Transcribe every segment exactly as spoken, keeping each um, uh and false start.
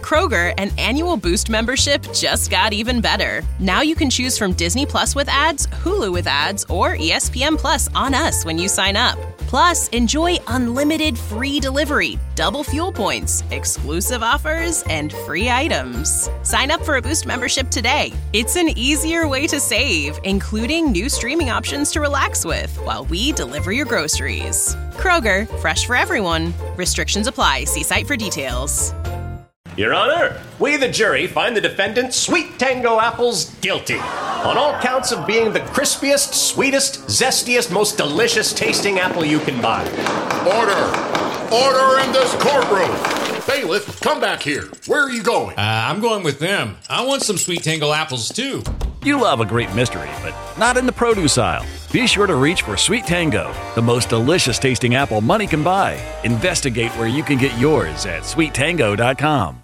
Kroger, an annual Boost membership just got even better. Now you can choose from Disney Plus with ads, Hulu with ads, or E S P N Plus on us when you sign up. Plus, enjoy unlimited free delivery, double fuel points, exclusive offers, and free items. Sign up for a Boost membership today. It's an easier way to save, including new streaming options to relax with while we deliver your groceries. Kroger, fresh for everyone. Restrictions apply. See site for details. Your Honor, we, the jury, find the defendant, Sweet Tango Apples, guilty on all counts of being the crispiest, sweetest, zestiest, most delicious tasting apple you can buy. Order! Order in this courtroom! Bailiff, come back here. Where are you going? Uh, I'm going with them. I want some Sweet Tango apples, too. You love a great mystery, but not in the produce aisle. Be sure to reach for Sweet Tango, the most delicious tasting apple money can buy. Investigate where you can get yours at sweet tango dot com.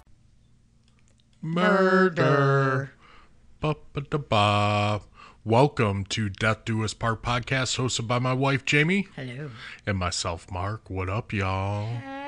Murder. Ba-ba-da-ba. Welcome to Death Do Us Part podcast, hosted by my wife, Jamie. Hello. And myself, Mark. What up, y'all?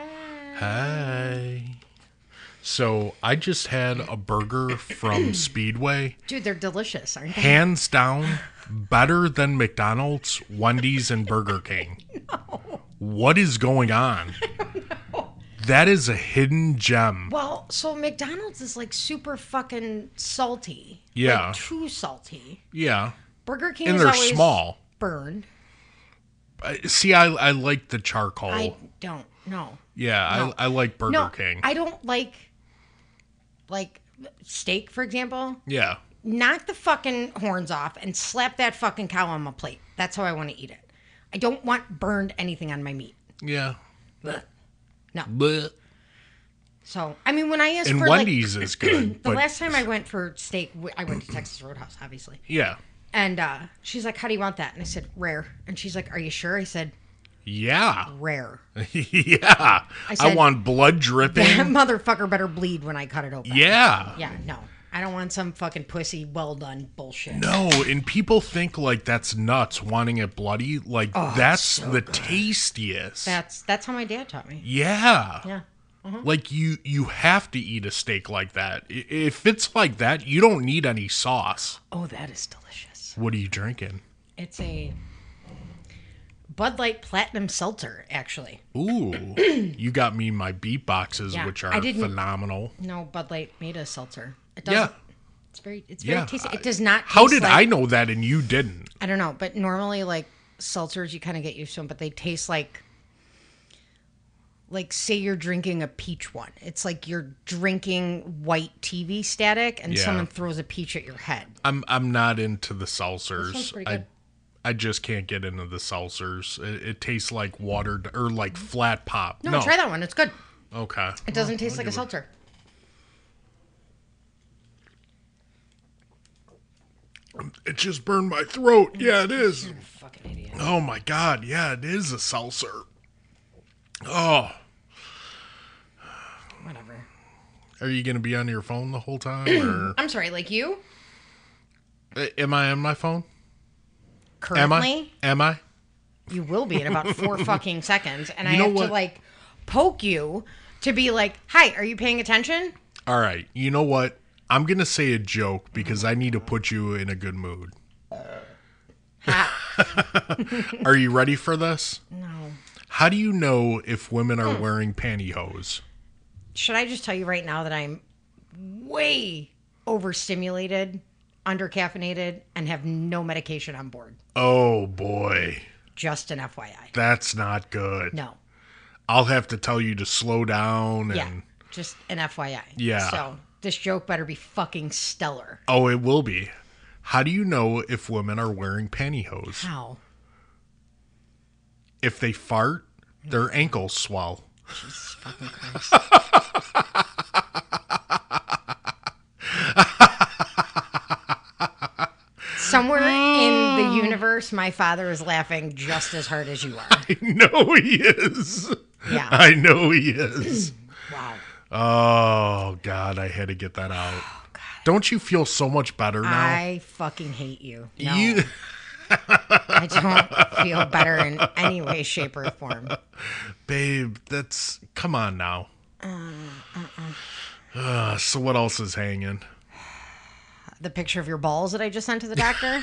Hey. So, I just had a burger from Speedway. Dude, they're delicious, aren't they? Hands down, better than McDonald's, Wendy's, and Burger King. No. What is going on? That is a hidden gem. Well, so McDonald's is like super fucking salty. Yeah. Like too salty. Yeah. Burger King And is they're always small. burned. Uh, See, I I like the charcoal. I don't know. yeah, No. I I like Burger no, King. I don't like, like, steak, for example. yeah. Knock the fucking horns off and slap that fucking cow on my plate. That's how I want to eat it. I don't want burned anything on my meat. Yeah. Blech. No. Blech. So, I mean, when I asked And for Wendy's like, is good. the but last time I went for steak, I went to Texas Roadhouse, obviously. yeah. And uh, she's like, how do you want that? And I said, rare. And she's like, are you sure? I said, Yeah. rare. yeah. I I, said, want blood dripping. That motherfucker better bleed when I cut it open. Yeah. Yeah, no. I don't want some fucking pussy, well done bullshit. No, and people think like that's nuts, wanting it bloody. Like Oh, that's so the good. tastiest. That's that's how my dad taught me. yeah. Yeah. Uh-huh. Like you you have to eat a steak like that. I- If it's like that, you don't need any sauce. Oh, that is delicious. What are you drinking? It's a Bud Light Platinum Seltzer, actually. Ooh, you got me my beatboxes, Yeah, which I are didn't- phenomenal. No, Bud Light made a seltzer. It Yeah. doesn't. It's very, it's very Yeah. tasty. It does not. How taste did like, I know that and you didn't? I don't know, but normally like seltzers, you kind of get used to them, but they taste like, like say you're drinking a peach one. It's like you're drinking white T V static, and Yeah. someone throws a peach at your head. I'm I'm not into the That sounds seltzers. pretty I good. I just can't get into the seltzers. It, it tastes like watered or like flat pop. No, No, try that one. It's good. Okay. It doesn't taste like a seltzer. It just burned my throat. Yeah, it is. You're a fucking idiot. Oh my god. Yeah, it is a seltzer. Oh, Whatever. are you gonna be on your phone the whole time, or I'm sorry, like you am I on my phone? Am currently, I? Am I? you will be in about four fucking seconds, and You I know have what? to like poke you to be like, "Hi, are you paying attention?" All right. You know what? I'm gonna say a joke because I need to put you in a good mood. Ha. Are you ready for this? No. How do you know if women are wearing pantyhose? Should I just tell you right now that I'm way overstimulated, undercaffeinated, and have no medication on board? Oh boy, Just an F Y I. that's not good. No. I'll have to tell you to slow down and Yeah. Just an F Y I. Yeah. So this joke better be fucking stellar. oh, it will be. How do you know if women are wearing pantyhose? How? If they fart, their ankles swell. Jesus fucking Christ. Somewhere in the universe, my father is laughing just as hard as you are. I know he is. Yeah. I know he is. Wow. Oh, God, I had to get that out. Don't you feel so much better now? I fucking hate you. No, You, I don't feel better in any way, shape, or form. babe, that's, come on now. Uh, uh-uh. Uh, so what else is hanging? The picture of your balls that I just sent to the doctor.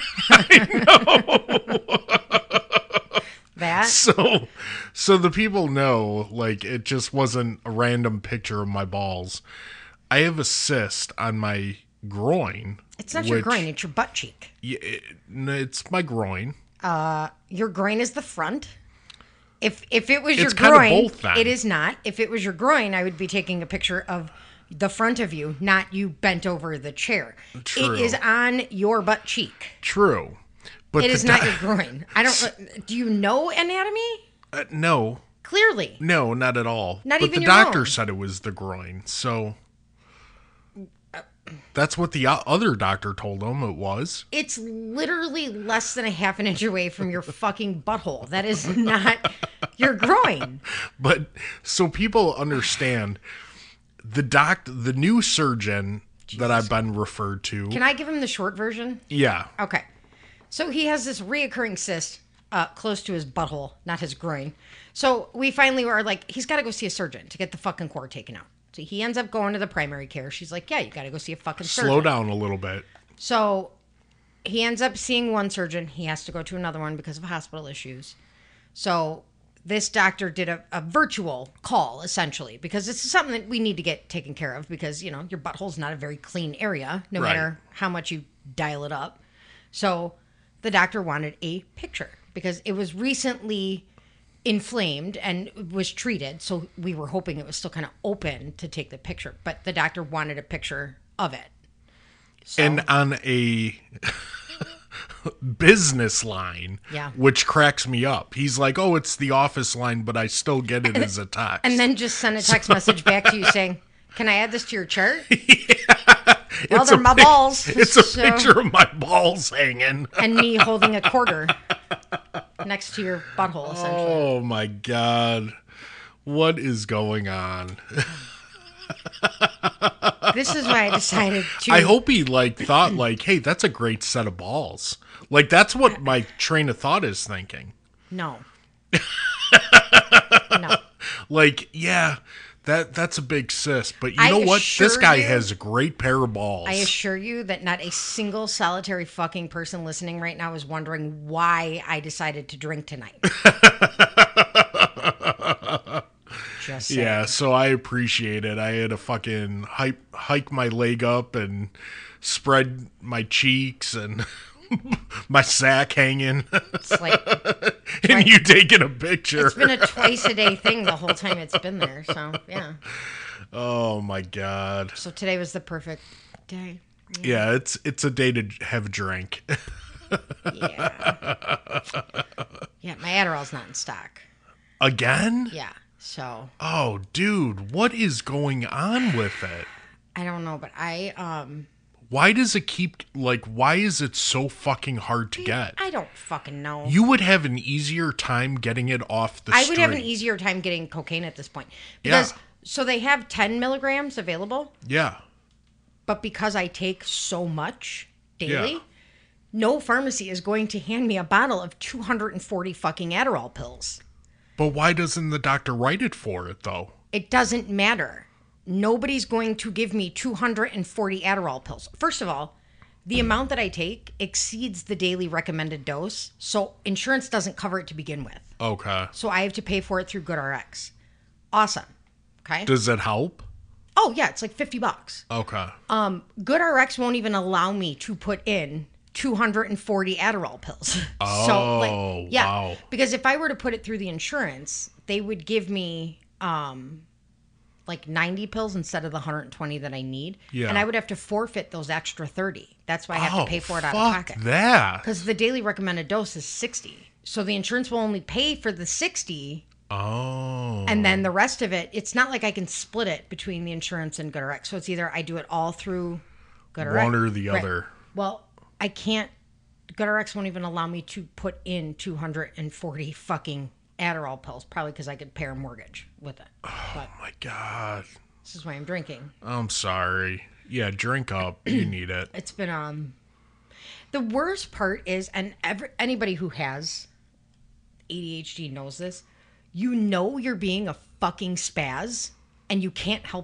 That. So, so the people know, like, it just wasn't a random picture of my balls. I have a cyst on my groin. It's not your groin, it's your butt cheek. Yeah, it, no, it's my groin. Uh, your groin is the front. If if it was It's your kinda groin, both then. it is not. If it was your groin, I would be taking a picture of the front of you, not you bent over the chair. True. It is on your butt cheek. True. But It the is not doc- your groin. I don't. Do you know anatomy? Uh, no, Clearly. no, not at all. Not but even the your doctor own. said it was the groin, so that's what the o- other doctor told him it was. It's literally less than a half an inch away from your fucking butthole. That is not your groin. But so people understand, the doc, the new surgeon that I've been referred to. Can I give him the short version? Yeah. Okay. So he has this reoccurring cyst uh, close to his butthole, not his groin. So we finally were like, he's got to go see a surgeon to get the fucking cord taken out. So he ends up going to the primary care. She's like, yeah, you got to go see a fucking surgeon. Slow down a little bit. So he ends up seeing one surgeon. He has to go to another one because of hospital issues. So this doctor did a, a virtual call, essentially, because this is something that we need to get taken care of because, you know, your butthole's not a very clean area, no Right. matter how much you dial it up. So the doctor wanted a picture because it was recently inflamed and was treated. So we were hoping it was still kind of open to take the picture, but the doctor wanted a picture of it. So, And on a business line, Yeah. which cracks me up. He's like, oh, it's the office line, but I still get it as a text. and then just send a text message back to you saying, can I add this to your chart? Well, It's they're a my pic- balls. It's a so- picture of my balls hanging. And me holding a quarter next to your butthole, essentially. Oh my God. What is going on? This is why I decided to. I hope he like thought like, hey, that's a great set of balls. Like that's what my train of thought is thinking. No. No. Like, yeah, that that's a big cyst, but you I know what? This assure guy you- has a great pair of balls. I assure you that not a single solitary fucking person listening right now is wondering why I decided to drink tonight. Just saying. Yeah, so I appreciate it. I had to fucking hike, hike my leg up and spread my cheeks and my sack hanging, It's like and you taking a picture. it's been a twice a day thing the whole time it's been there. So yeah. Oh my God. So today was the perfect day. Yeah, it's it's a day to have a drink. Yeah. Yeah, my Adderall's not in stock. Again? Yeah. So Oh, dude, what is going on with it? I don't know, but I um Why does it keep, like, why is it so fucking hard to get? I don't fucking know. You would have an easier time getting it off the I street. would have an easier time getting cocaine at this point. Because Yeah. so they have ten milligrams available, Yeah. but because I take so much daily, Yeah. no pharmacy is going to hand me a bottle of two hundred forty fucking Adderall pills. But why doesn't the doctor write it for it, though? It doesn't matter. Nobody's going to give me two hundred forty Adderall pills. First of all, the amount that I take exceeds the daily recommended dose, so insurance doesn't cover it to begin with. Okay. So I have to pay for it through GoodRx. Awesome. Okay. Does it help? Oh yeah, it's like fifty bucks. Okay. Um, GoodRx won't even allow me to put in two hundred forty Adderall pills. Oh, like, yeah, wow. because if I were to put it through the insurance, they would give me um, like ninety pills instead of the one hundred twenty that I need. Yeah. And I would have to forfeit those extra thirty. That's why I have oh, to pay for it out fuck of pocket. that. Because the daily recommended dose is sixty. So the insurance will only pay for the sixty. Oh. And then the rest of it, it's not like I can split it between the insurance and GoodRx. So it's either I do it all through GoodRx. One or the Right. other. Well, I can't. GoodRx won't even allow me to put in two hundred forty fucking Adderall pills, probably because I could pay a mortgage with it. But Oh my God. this is why I'm drinking. I'm sorry. Yeah, drink up. You need it. It's been um. The worst part is, and every, anybody who has A D H D knows this. You know you're being a fucking spaz, and you can't help it.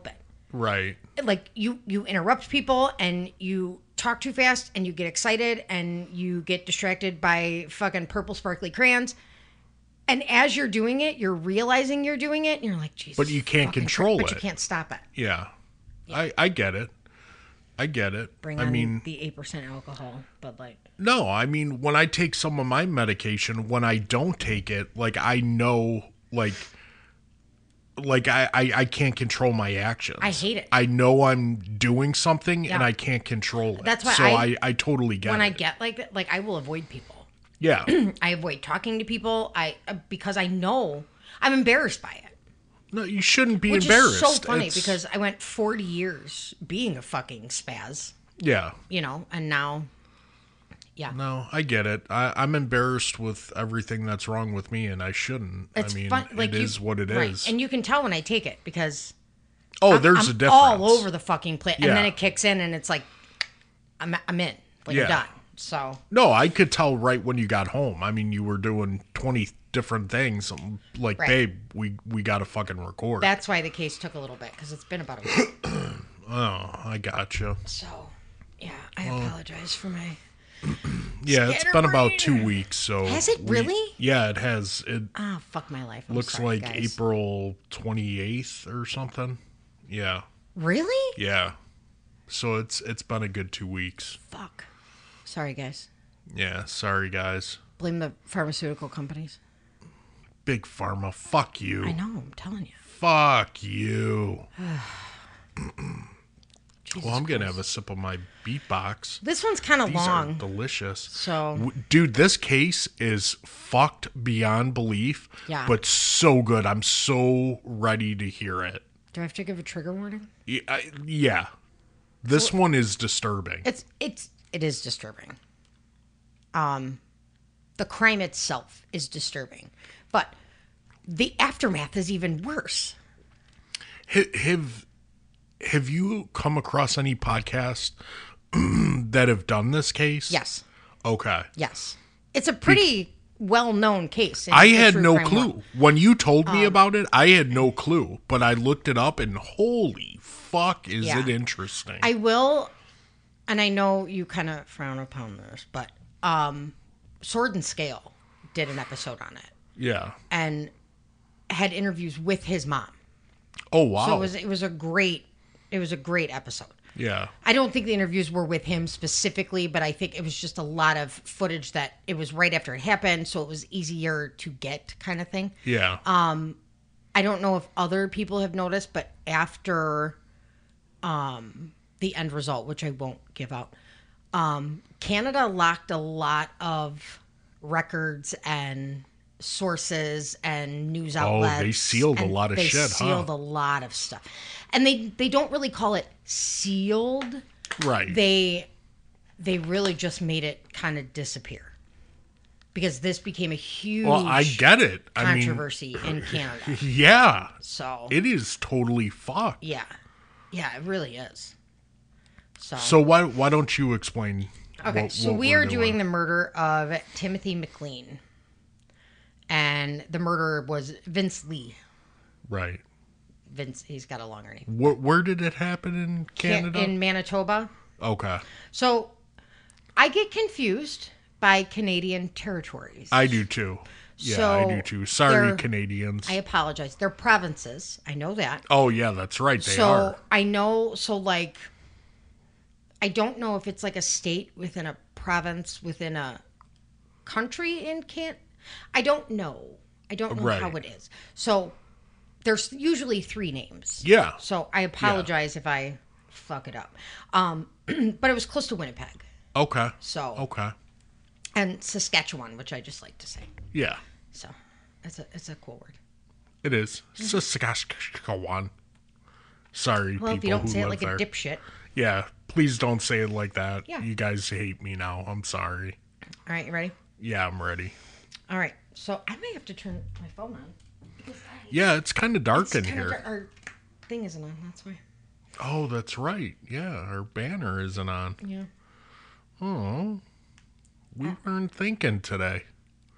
Right. Like you, you interrupt people and you talk too fast and you get excited and you get distracted by fucking purple sparkly crayons. And as you're doing it, you're realizing you're doing it, and you're like, Jesus. But you can't fucking control Christ, it. But you can't stop it. Yeah. yeah. I, I get it. I get it. Bring I on mean, the eight percent alcohol, Bud Light. No, I mean, when I take some of my medication, when I don't take it, like, I know, like, like I, I, I can't control my actions. I hate it. I know I'm doing something, Yeah. and I can't control it. That's why so I- I, I totally get When it. I get like that, like I will avoid people. Yeah. I avoid talking to people. I uh, because I know I'm embarrassed by it. No, you shouldn't be Which embarrassed. is so funny It's- because I went forty years being a fucking spaz, Yeah. you know, and now, yeah, No, I get it. I, I'm embarrassed with everything that's wrong with me, and I shouldn't. it's I mean, fun. Like it you- is what it is. right. And you can tell when I take it because oh, I'm, there's I'm a difference. all over the fucking place, Yeah. and then it kicks in, and it's like I'm I'm in, like Yeah. I'm done. So No, I could tell right when you got home. I mean, you were doing twenty different things. I'm like, Right. babe, we we got to fucking record. that's why the case took a little bit because it's been about a week. oh, I gotcha. So yeah, I apologize for my. Yeah, it's been about Scatterbrain. two weeks. So Has it we- really? Yeah, it has. It Ah, fuck my life. I'm looks sorry, like guys. April twenty-eighth or something. Yeah, Really? yeah. So it's it's been a good two weeks. Fuck. Sorry, guys. Yeah, sorry guys. Blame the pharmaceutical companies. Big Pharma, fuck you. I know. I'm telling you. Fuck you. Jesus Well, I'm gonna Christ. have a sip of my beatbox. This one's kind of These long. are delicious. So- W- dude, this case is fucked beyond belief. Yeah. But so good. I'm so ready to hear it. Do I have to give a trigger warning? Y- I- Yeah. This one is disturbing. It's it's it is disturbing. Um, the crime itself is disturbing, but the aftermath is even worse. Ha- Have Have you come across any podcasts that have done this case? Yes, Okay. yes. It's a pretty well-known case. in I the had true no crime clue. world. When you told me Um, about it, I had no clue. But I looked it up and holy fuck, is Yeah. it interesting. I will, and I know you kind of frown upon this, but um, Sword and Scale did an episode on it yeah. and had interviews with his mom. Oh, wow. So it was it was a great it was a great episode. yeah. I don't think the interviews were with him specifically, but I think it was just a lot of footage that it was right after it happened, so it was easier to get kind of thing. Yeah. Um, I don't know if other people have noticed, but after um, the end result, which I won't give out, um, Canada locked a lot of records and sources and news Oh, they outlets. sealed a and lot of they shit, huh? sealed a lot of stuff. And they, they don't really call it sealed. right. They they really just made it kind of disappear. Because this became a huge well, I get it. I mean, controversy in Canada. yeah. So It is totally fucked. yeah, yeah, it really is. So, So why why don't you explain? okay, what- so what we we're are doing the murder of Timothy McLean, and the murderer was Vince Lee. right. Vince, he's got a longer name. Where, where did it happen in Canada? In Manitoba. okay. So I get confused by Canadian territories. I do too. Yeah, So I do too. Sorry, they're- Canadians. I apologize. They're provinces. I know that. oh yeah, that's right. They so are. I know. So like, I don't know if it's like a state within a province within a country in can. I don't know. I don't know Right. how it is. So there's usually three names. Yeah. So I apologize if I fuck it up. Um, but it was close to Winnipeg. Okay. So Okay. and Saskatchewan, which I just like to say. Yeah, So it's a it's a cool word. it is. Saskatchewan. Sorry, Mm-hmm. Well, people if you don't who say it live like there. a dipshit. Yeah, please don't say it like that. Yeah. You guys hate me now. I'm sorry. All right, you ready? Yeah, I'm ready. All right. So I may have to turn my phone on. Because I, Yeah, it's kind of dark it's in kinda here. dar- Our thing isn't on. That's why. Oh, that's right. Yeah, our banner isn't on. Yeah. Oh, we weren't thinking today.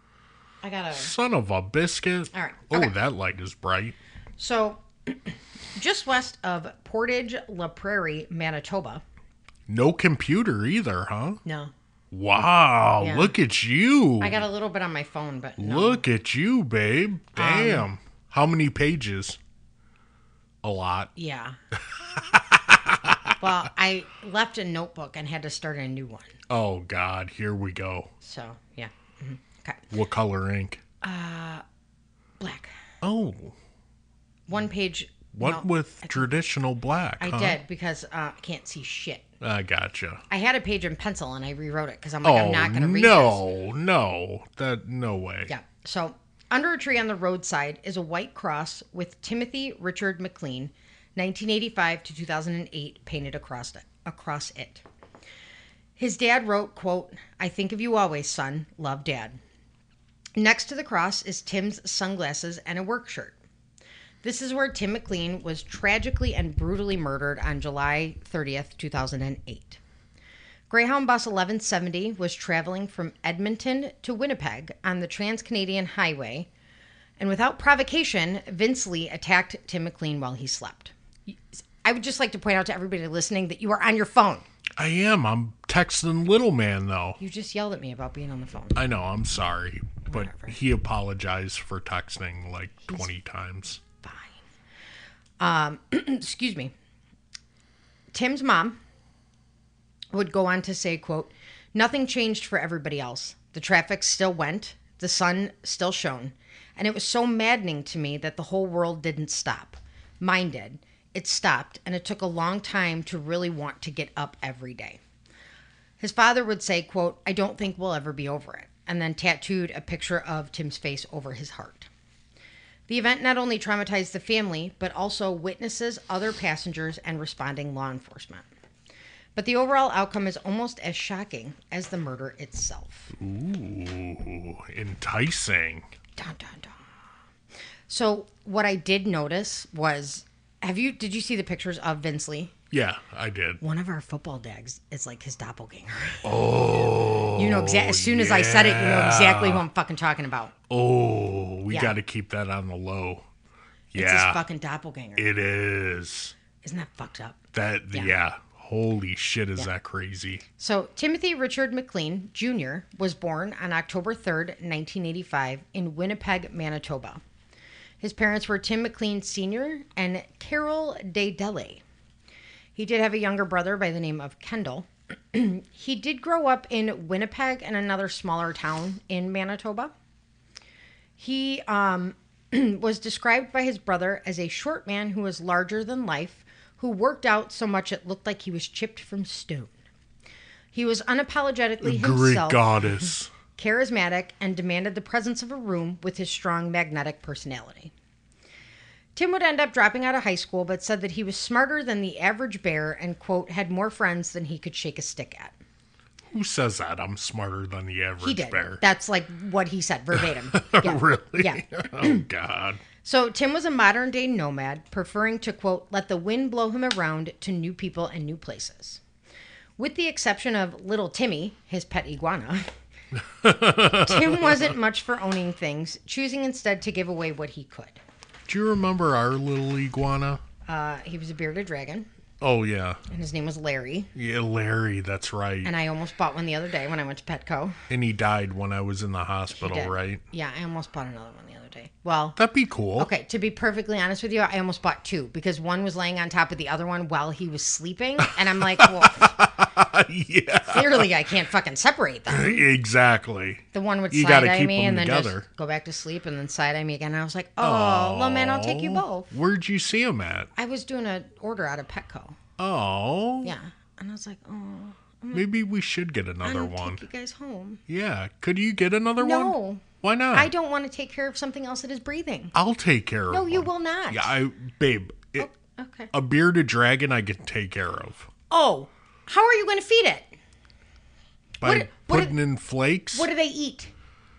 I gotta. Son of a biscuit. All right, Oh, okay. that light is bright. So just west of Portage La Prairie, Manitoba. No computer either, huh? No. Wow, Yeah. look at you. I got a little bit on my phone, but no. Look at you, babe. Damn. Um, How many pages? A lot. Yeah. Well, I left a notebook and had to start a new one. Oh, God. Here we go. So, yeah. Mm-hmm. Okay. What color ink? Black. Oh. One page. What no, with I, traditional black, I huh? did because uh, I can't see shit. I gotcha. I had a page in pencil and I rewrote it because I'm like, Oh, I'm not going to read no. this. No. That, no way. Yeah. So, under a tree on the roadside is a white cross with Timothy Richard McLean, nineteen eighty-five to two thousand eight, painted across it. Across it. His dad wrote, quote, "I think of you always, son. Love, Dad." Next to the cross is Tim's sunglasses and a work shirt. This is where Tim McLean was tragically and brutally murdered on July thirtieth, two thousand eight. Greyhound Bus eleven seventy was traveling from Edmonton to Winnipeg on the Trans-Canadian Highway, and without provocation, Vince Lee attacked Tim McLean while he slept. I would just like to point out to everybody listening that you are on your phone. I am. I'm texting Little Man, though. You just yelled at me about being on the phone. I know. I'm sorry. But Whatever. he apologized for texting like twenty times. Um, excuse me. Tim's mom would go on to say, quote, "Nothing changed for everybody else. The traffic still went, the sun still shone, and it was so maddening to me that the whole world didn't stop. Mine did. It stopped, and it took a long time to really want to get up every day." His father would say, quote, "I don't think we'll ever be over it," and then tattooed a picture of Tim's face over his heart. The event not only traumatized the family, but also witnesses, other passengers, and responding law enforcement. But the overall outcome is almost as shocking as the murder itself. Ooh, enticing. Dun, dun, dun. So what I did notice was, have you, did you see the pictures of Vince Lee? Yeah, I did. One of our football dads is like his doppelganger. Oh. You know, exa- as soon as I said it, you know exactly who I'm fucking talking about. Oh, we Yeah. got to keep that on the low. It's Yeah. his fucking doppelganger. It is. Isn't that fucked up? That, yeah. Yeah. Holy shit, is Yeah. that crazy? So, Timothy Richard McLean, Junior was born on October third, nineteen eighty-five, in Winnipeg, Manitoba. His parents were Tim McLean Senior and Carol Daydele. He did have a younger brother by the name of Kendall. He did grow up in Winnipeg and another smaller town in Manitoba. He um, was described by his brother as a short man who was larger than life, who worked out so much it looked like he was chipped from stone. He was unapologetically Greek himself, goddess. charismatic, and demanded the presence of a room with his strong magnetic personality. Tim would end up dropping out of high school, but said that he was smarter than the average bear and, quote, had more friends than he could shake a stick at. Who says that? I'm smarter than the average He did. bear. That's like what he said, verbatim. Yeah. Really? Yeah. Oh, God. So Tim was a modern day nomad, preferring to, quote, let the wind blow him around to new people and new places. With the exception of little Timmy, his pet iguana, Tim wasn't much for owning things, choosing instead to give away what he could. Do you remember our little iguana? Uh, he was a bearded dragon, Oh, yeah. and his name was Larry. Yeah, Larry, that's right. And I almost bought one the other day when I went to Petco. And he died when I was in the He hospital, did. right? Yeah, I almost bought another one the other day. Well, That'd be cool. okay, to be perfectly honest with you, I almost bought two because one was laying on top of the other one while he was sleeping. And I'm like, well, Yeah, clearly I can't fucking separate them. exactly. The one would You gotta side eye keep me them and then together. just go back to sleep and then side eye me again. And I was like, oh, little man, I'll take you both. Where'd you see him at? I was doing an order out of Petco. Oh. Yeah. And I was like, oh, Maybe we should get I'm another going to one. take you guys home. Yeah. Could you get another one? No. Why not? I don't want to take care of something else that is breathing. I'll take care of No, you one. will not. Yeah, I, babe, it, Okay. a bearded dragon I can take care of. Oh, how are you going to feed it? By What- what putting in flakes? What do they eat?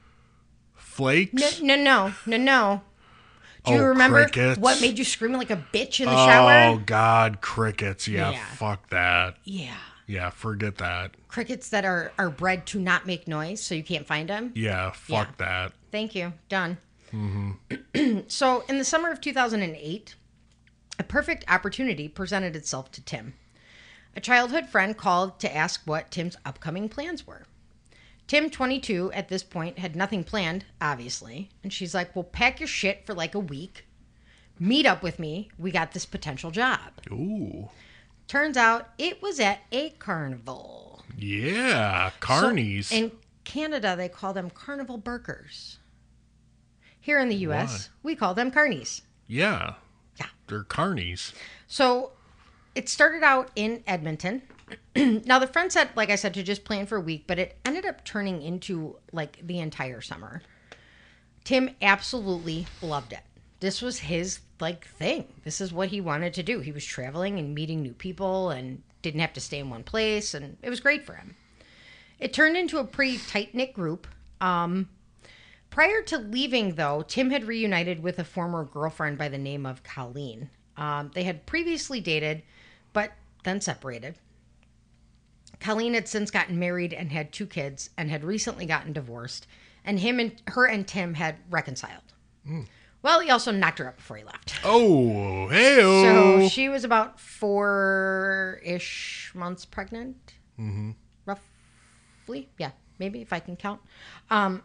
Flakes? No, no, no, no, no. Do you Oh, remember crickets. what made you scream like a bitch in the shower? Oh, God, crickets. Yeah, Yeah. fuck that. Yeah. Yeah, forget that. Crickets that are, are bred to not make noise, so you can't find them. Yeah, fuck that. Thank you. Done. Mm-hmm. So, in the summer of two thousand eight, a perfect opportunity presented itself to Tim. A childhood friend called to ask what Tim's upcoming plans were. Tim, twenty-two, at this point, had nothing planned, obviously. And she's like, well, pack your shit for like a week. Meet up with me. We got this potential job. Ooh. Turns out it was at a carnival. Yeah, carnies. So, in Canada, they call them carnival burgers. Here in the U S, Why? we call them carnies. Yeah. Yeah. They're carnies. So it started out in Edmonton. Now, the friend said, like I said, to just plan for a week, but it ended up turning into like the entire summer. Tim absolutely loved it. This was his like thing. This is what he wanted to do. He was traveling and meeting new people and didn't have to stay in one place, and it was great for him. It turned into a pretty tight-knit group. Um, prior to leaving, though, Tim had reunited with a former girlfriend by the name of Colleen. Um, they had previously dated, but then separated. Colleen had since gotten married and had two kids and had recently gotten divorced, and him and her and Tim had reconciled. Mm. Well, he also knocked her up before he left. Oh, hey-o. So she was about four-ish months pregnant. Mm-hmm. Roughly. Yeah, maybe, if I can count. Um,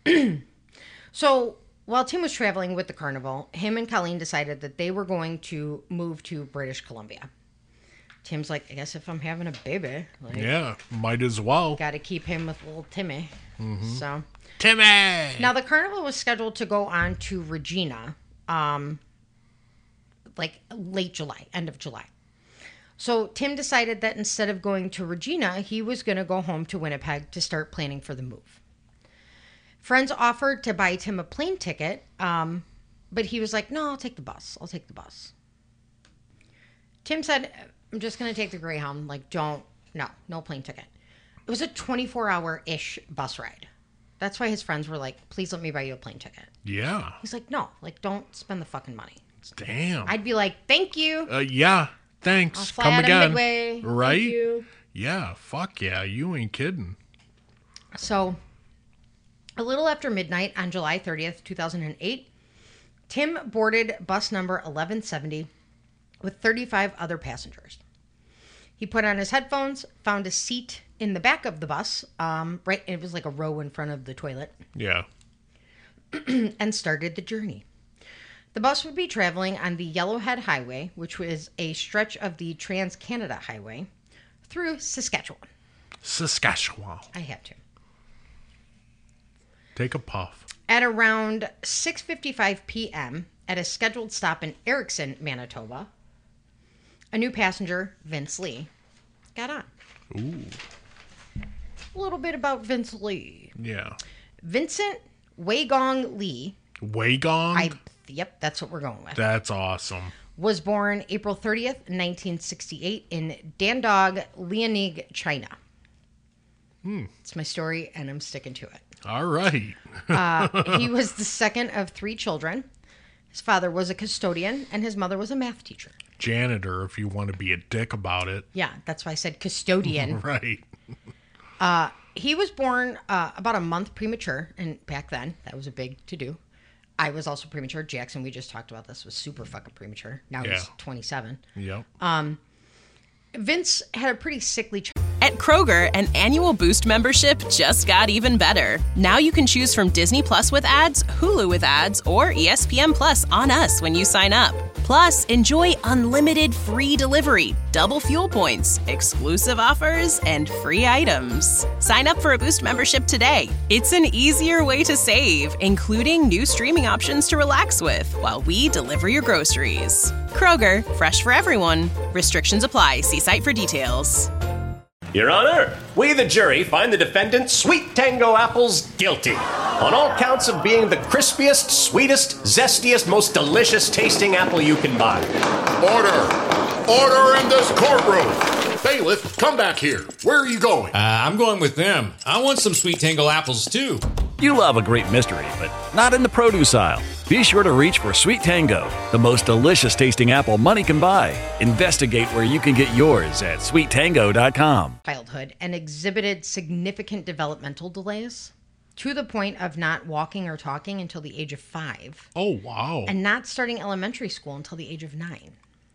so while Tim was traveling with the carnival, him and Colleen decided that they were going to move to British Columbia. Tim's like, I guess if I'm having a baby, like, yeah, might as well. got to keep him with little Timmy. Mm-hmm. So... Timmy! Now, the carnival was scheduled to go on to Regina, um, like late July, end of July. So Tim decided that instead of going to Regina, he was going to go home to Winnipeg to start planning for the move. Friends offered to buy Tim a plane ticket, um, but he was like, no, I'll take the bus. I'll take the bus. Tim said, I'm just going to take the Greyhound. Like, don't, no, no plane ticket. It was a twenty-four hour-ish bus ride. That's why his friends were like, please let me buy you a plane ticket. Yeah. He's like, no, like, don't spend the fucking money. Damn. I'd be like, thank you. Uh, yeah, thanks. I'll fly Come out again. of Midway. Right? Thank you. Yeah, fuck yeah. You ain't kidding. So, a little after midnight on July thirtieth, two thousand eight, Tim boarded bus number eleven seventy with thirty-five other passengers. He put on his headphones, found a seat in the back of the bus, um, right, it was like a row in front of the toilet. Yeah. And started the journey. The bus would be traveling on the Yellowhead Highway, which was a stretch of the Trans-Canada Highway, through Saskatchewan. Saskatchewan. I had to. Take a puff. At around six fifty-five p.m., at a scheduled stop in Erickson, Manitoba, a new passenger, Vince Lee, got on. Ooh. A little bit about Vince Lee. Yeah. Vincent Weigong Lee. Weigong? I, yep, that's what we're going with. That's awesome. Was born April thirtieth, nineteen sixty-eight in Dandog, Liaoning, China. Hmm. It's my story, and I'm sticking to it. All right. uh, he was the second of three children. His father was a custodian, and his mother was a math teacher. Janitor, if you want to be a dick about it. Yeah, that's why I said custodian. Right. uh, he was born uh, about a month premature, and back then, that was a big to-do. I was also premature. Jackson, we just talked about this, was super fucking premature. Now yeah. he's twenty-seven. Yep. Um, Vince had a pretty sickly child. At Kroger, an annual Boost membership just got even better. Now you can choose from Disney Plus with ads, Hulu with ads, or E S P N Plus on us when you sign up. Plus, enjoy unlimited free delivery, double fuel points, exclusive offers, and free items. Sign up for a Boost membership today. It's an easier way to save, including new streaming options to relax with while we deliver your groceries. Kroger, fresh for everyone. Restrictions apply. See site for details. Your Honor, we, the jury, find the defendant, Sweet Tango Apples, guilty on all counts of being the crispiest, sweetest, zestiest, most delicious tasting apple you can buy. Order! Order in this courtroom! Bailiff, come back here. Where are you going? Uh, I'm going with them. I want some Sweet Tango apples, too. You love a great mystery, but not in the produce aisle. Be sure to reach for Sweet Tango, the most delicious tasting apple money can buy. Investigate where you can get yours at sweet tango dot com. Childhood and exhibited significant developmental delays to the point of not walking or talking until the age of five. Oh, wow. And not starting elementary school until the age of nine.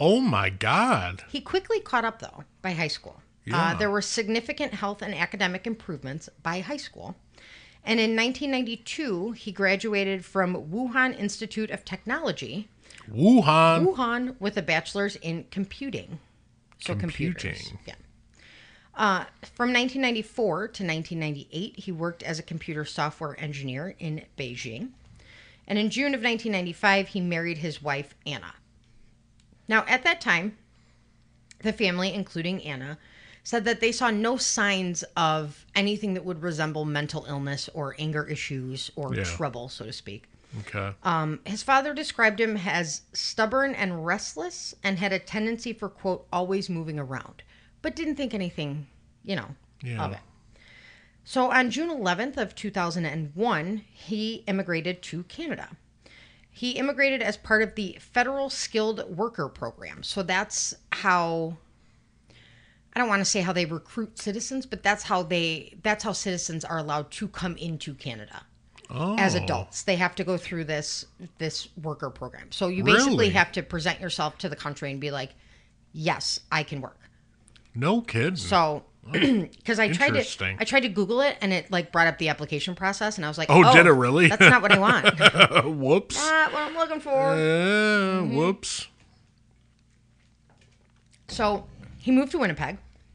Oh, my God. He quickly caught up, though, by high school. Yeah. Uh, there were significant health and academic improvements by high school. And in nineteen ninety-two, he graduated from Wuhan Institute of Technology. Wuhan. Wuhan with a bachelor's in computing. So Computing. computers. Yeah. Uh, from nineteen ninety-four to nineteen ninety-eight, he worked as a computer software engineer in Beijing. And in June of nineteen ninety-five, he married his wife, Anna. Now, at that time, the family, including Anna, said that they saw no signs of anything that would resemble mental illness or anger issues or Yeah. trouble, so to speak. Okay. Um, his father described him as stubborn and restless and had a tendency for, quote, always moving around, but didn't think anything, you know, Yeah. of it. So on June eleventh of two thousand one, he immigrated to Canada. He immigrated as part of the Federal Skilled Worker Program. So that's how, I don't want to say how they recruit citizens, but that's how they, that's how citizens are allowed to come into Canada. Oh. As adults, they have to go through this this worker program. So you basically Really? have to present yourself to the country and be like, "Yes, I can work." No kidding. So, because I tried to, Interesting. I tried to Google it, and it like brought up the application process, and I was like, Oh, did it really? That's not what I want. Not Whoops. what I'm looking for." Uh, Whoops. So he moved to Winnipeg.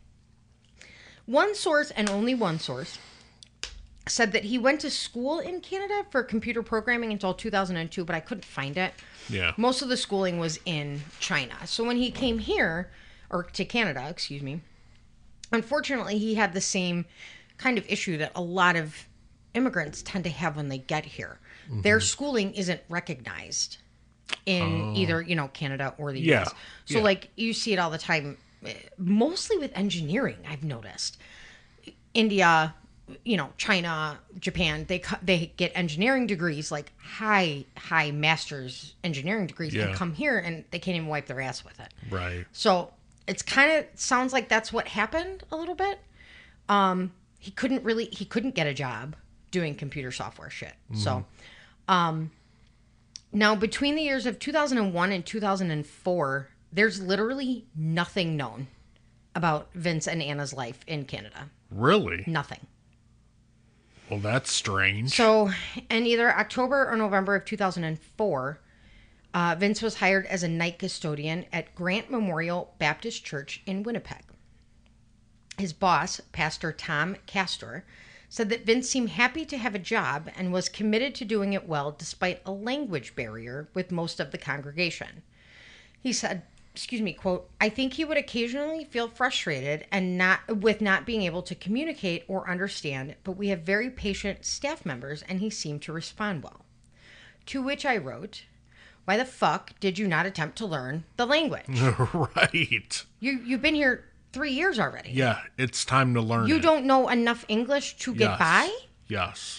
One source, and only one source, said that he went to school in Canada for computer programming until two thousand two, but I couldn't find it. Yeah. Most of the schooling was in China. So when he came here, or to Canada, excuse me, unfortunately, he had the same kind of issue that a lot of immigrants tend to have when they get here. Mm-hmm. Their schooling isn't recognized in either, you know, Canada or the U S. Yeah. So, Yeah. like, you see it all the time, eh, mostly with engineering, I've noticed. India, you know, China, Japan, they co- they get engineering degrees, like high, high master's engineering degrees, Yeah. and come here and they can't even wipe their ass with it. Right. So it's kind of sounds like that's what happened a little bit. Um, he couldn't really, he couldn't get a job doing computer software shit. So, um, now between the years of two thousand one and two thousand four, there's literally nothing known about Vince and Anna's life in Canada. Really? Nothing. Well, that's strange. So, in either October or November of two thousand four, uh, Vince was hired as a night custodian at Grant Memorial Baptist Church in Winnipeg. His boss, Pastor Tom Castor, said that Vince seemed happy to have a job and was committed to doing it well despite a language barrier with most of the congregation. He said, excuse me, quote, "I think he would occasionally feel frustrated and not with not being able to communicate or understand, but we have very patient staff members and he seemed to respond well." To which I wrote, "Why the fuck did you not attempt to learn the language? Right. You you've been here three years already. Yeah, it's time to learn You it. don't know enough English to get Yes. by?" Yes.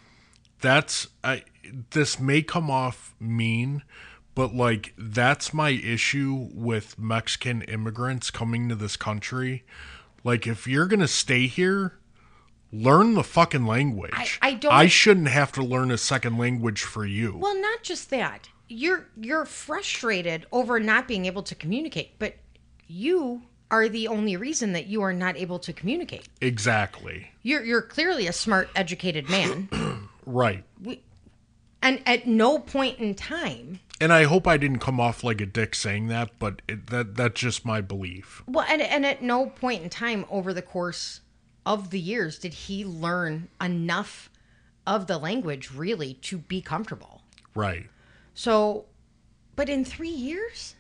That's I this may come off mean, but like that's my issue with Mexican immigrants coming to this country. Like if you're going to stay here, learn the fucking language. I- I don't- I shouldn't have to learn a second language for you. Well, not just that. You're you're frustrated over not being able to communicate, but you are the only reason that you are not able to communicate. Exactly. You're you're clearly a smart, educated man, Right. and at no point in time. And I hope I didn't come off like a dick saying that, but it, that that's just my belief. Well, and and at no point in time over the course of the years did he learn enough of the language really to be comfortable. Right. So, but in three years,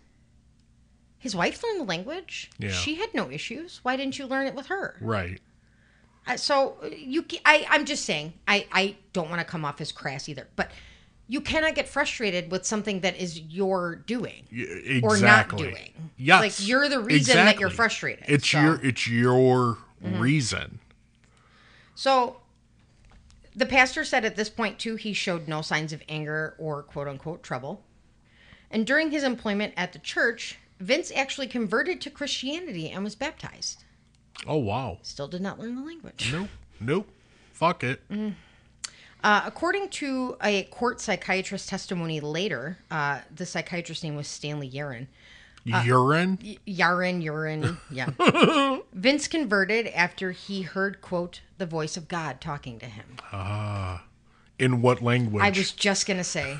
his wife learned the language. Yeah. She had no issues. Why didn't you learn it with her? Right. Uh, so you, ca- I, I'm just saying, I, I don't want to come off as crass either, but you cannot get frustrated with something that is your doing Exactly. or not doing. Yes. Like you're the reason that you're exactly. frustrated. It's So- your it's your reason. So the pastor said at this point, too, he showed no signs of anger or quote unquote trouble. And during his employment at the church, Vince actually converted to Christianity and was baptized. Oh wow. Still did not learn the language. Nope. Nope. Fuck it. Uh, according to a court psychiatrist testimony later, uh, the psychiatrist's name was Stanley Yaron. Urine? Y- Urine, urine, yeah. Vince converted after he heard, quote, the voice of God talking to him. Ah. In what language? I was just going to say.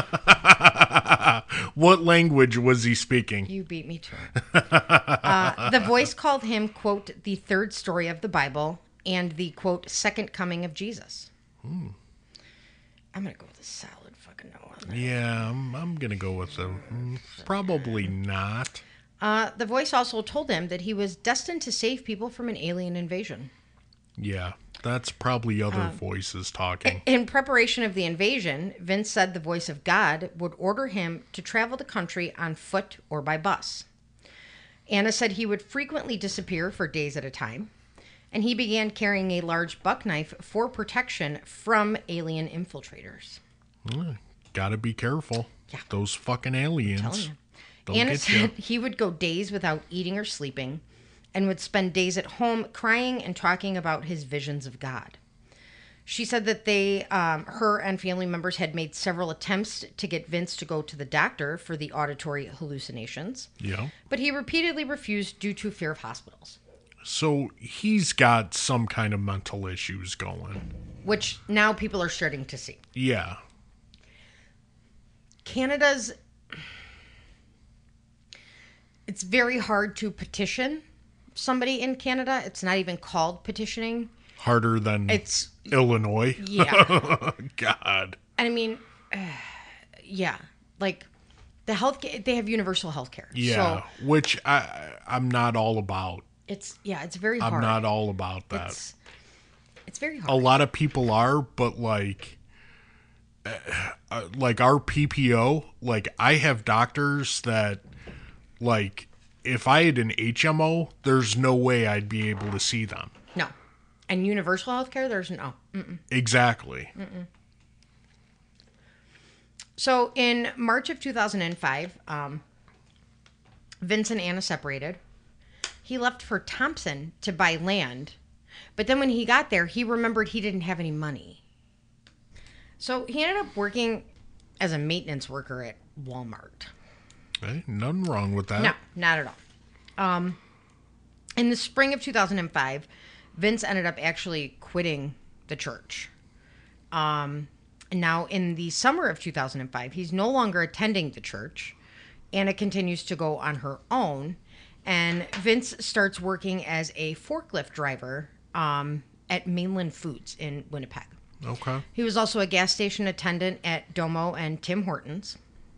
What language was he speaking? You beat me to it. Uh, the voice called him, quote, the third story of the Bible and the, quote, second coming of Jesus. Hmm. I'm going to go with a solid fucking no on that. Yeah, I'm, I'm going to go with the mm, probably not. Uh, the voice also told him that he was destined to save people from an alien invasion. Yeah, that's probably other Um, voices talking. In preparation of the invasion, Vince said the voice of God would order him to travel the country on foot or by bus. Anna said he would frequently disappear for days at a time, and he began carrying a large buck knife for protection from alien infiltrators. Mm, gotta be careful. Yeah. Those fucking I'm aliens. telling you. Don't Anna get said you. he would go days without eating or sleeping and would spend days at home crying and talking about his visions of God. She said that they, um, her and family members had made several attempts to get Vince to go to the doctor for the auditory hallucinations, Yeah. but he repeatedly refused due to fear of hospitals, So he's got some kind of mental issues going. which now people are starting to see. Yeah. Canada's... It's very hard to petition somebody in Canada. It's not even called petitioning. Harder than It's... Illinois. Yeah. God. And I mean, uh, yeah, like the health, they have universal health care. Yeah. So Which I, I'm not all about. it's, yeah, it's very hard. I'm not all about that. It's, it's very A hard. lot of people are, but like, uh, uh, like our P P O, like I have doctors that, like, if I had an H M O, there's no way I'd be able to see them. No. And universal health care, there's no. Mm-mm. Exactly. Mm-mm. So in March of two thousand five, um, Vince and Anna separated. He left for Thompson to buy land. But then when he got there, he remembered he didn't have any money. So he ended up working as a maintenance worker at Walmart. Hey, nothing wrong with that. No, not at all. Um, in the spring of two thousand five, Vince ended up actually quitting the church. Um, now, in the summer of two thousand five, he's no longer attending the church. Anna continues to go on her own. And Vince starts working as a forklift driver um, at Mainland Foods in Winnipeg. Okay. He was also a gas station attendant at Domo and Tim Hortons.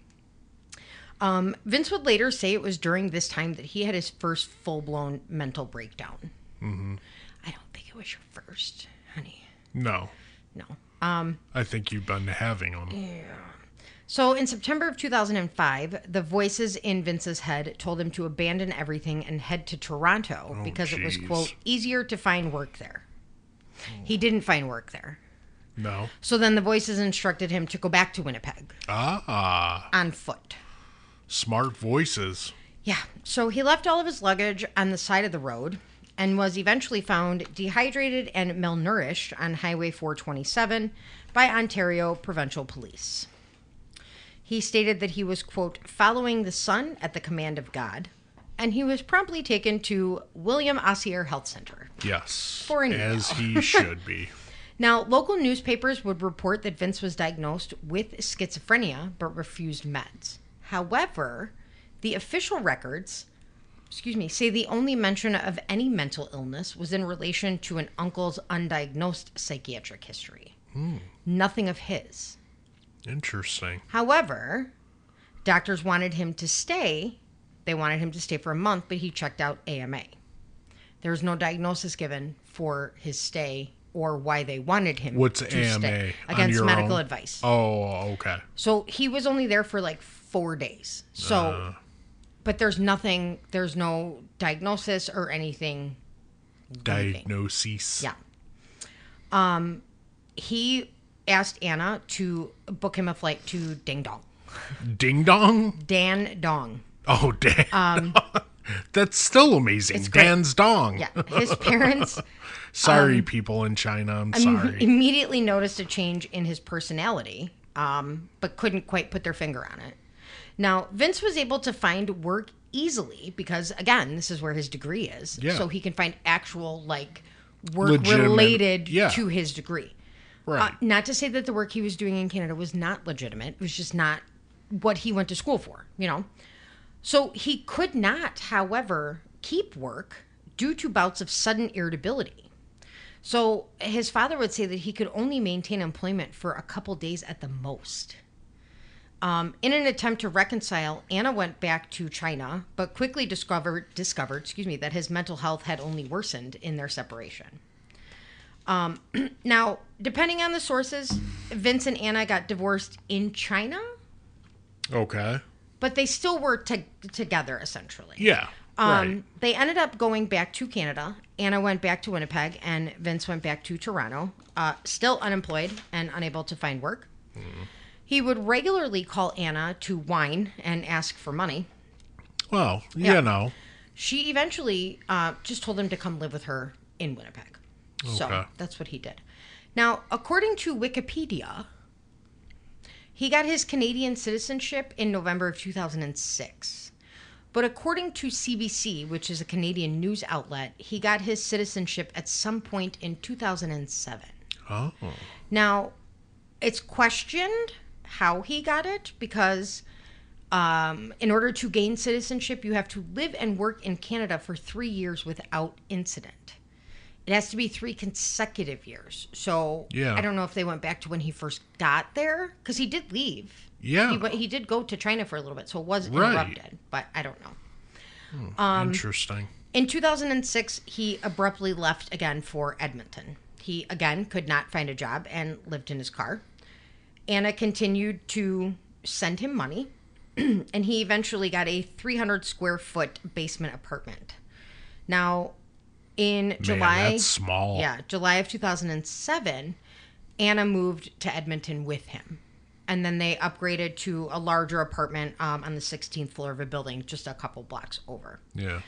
Um, Vince would later say it was during this time that he had his first full-blown mental breakdown. Mm-hmm. I don't think it was your first, honey. No. No. Um, I think you've been having them. yeah. So in September of two thousand five, the voices in Vince's head told him to abandon everything and head to Toronto Oh, because it was, jeez. quote, easier to find work there. He didn't find work there. No. So then the voices instructed him to go back to Winnipeg Ah. on foot. Smart voices. Yeah. So he left all of his luggage on the side of the road and was eventually found dehydrated and malnourished on Highway four twenty-seven by Ontario Provincial Police. He stated that he was, quote, following the sun at the command of God, and he was promptly taken to William Osseer Health Center. Yes. For an as email. he should be. Now, local newspapers would report that Vince was diagnosed with schizophrenia but refused meds. However, the official records, excuse me, say the only mention of any mental illness was in relation to an uncle's undiagnosed psychiatric history. Hmm. Nothing of his. Interesting. However, doctors wanted him to stay. They wanted him to stay for a month, but he checked out A M A. There was no diagnosis given for his stay or why they wanted him What's to A M A? stay On against your medical own? advice. Oh, okay. So he was only there for like four days. So, Uh. but there's nothing, there's no diagnosis or anything. Diagnosis. Yeah. Um, he asked Anna to book him a flight to Ding Dong. Ding Dong? Dan Dong. Oh, Dan. Um, That's still amazing. it's great. Dan's Dong. Yeah. His parents Sorry, um, people in China. I'm im- sorry. immediately noticed a change in his personality, um, but couldn't quite put their finger on it. Now, Vince was able to find work easily because, again, this is where his degree is. Yeah. So he can find actual, like, work Legitimate- related yeah. to his degree. Right. Uh, not to say that the work he was doing in Canada was not legitimate. It was just not what he went to school for, you know? So he could not, however, keep work due to bouts of sudden irritability. So his father would say that he could only maintain employment for a couple days at the most. Um, in an attempt to reconcile, Anna went back to China, but quickly discovered, discovered, excuse me, that his mental health had only worsened in their separation. Um, now, depending on the sources, Vince and Anna got divorced in China, Okay. but they still were to- together, essentially. Yeah. Um, right. They ended up going back to Canada. Anna went back to Winnipeg, and Vince went back to Toronto, uh, still unemployed and unable to find work. Mm. He would regularly call Anna to whine and ask for money. Well, Yeah. you know. She eventually uh, just told him to come live with her in Winnipeg. So Okay. that's what he did. Now, according to Wikipedia, he got his Canadian citizenship in November of two thousand six. But according to C B C, which is a Canadian news outlet, he got his citizenship at some point in two thousand seven. Oh. Now, it's questioned how he got it because um, in order to gain citizenship, you have to live and work in Canada for three years without incident. It has to be three consecutive years. So Yeah. I don't know if they went back to when he first got there because he did leave. Yeah. He, went- he did go to China for a little bit, so it was Right. interrupted, but I don't know. Hmm, Interesting. In two thousand six, he abruptly left again for Edmonton. He, again, could not find a job and lived in his car. Anna continued to send him money, and he eventually got a three hundred square foot basement apartment. Now, in July... that's small. Yeah, July of two thousand seven, Anna moved to Edmonton with him. And then they upgraded to a larger apartment um, on the sixteenth floor of a building just a couple blocks over. Yeah.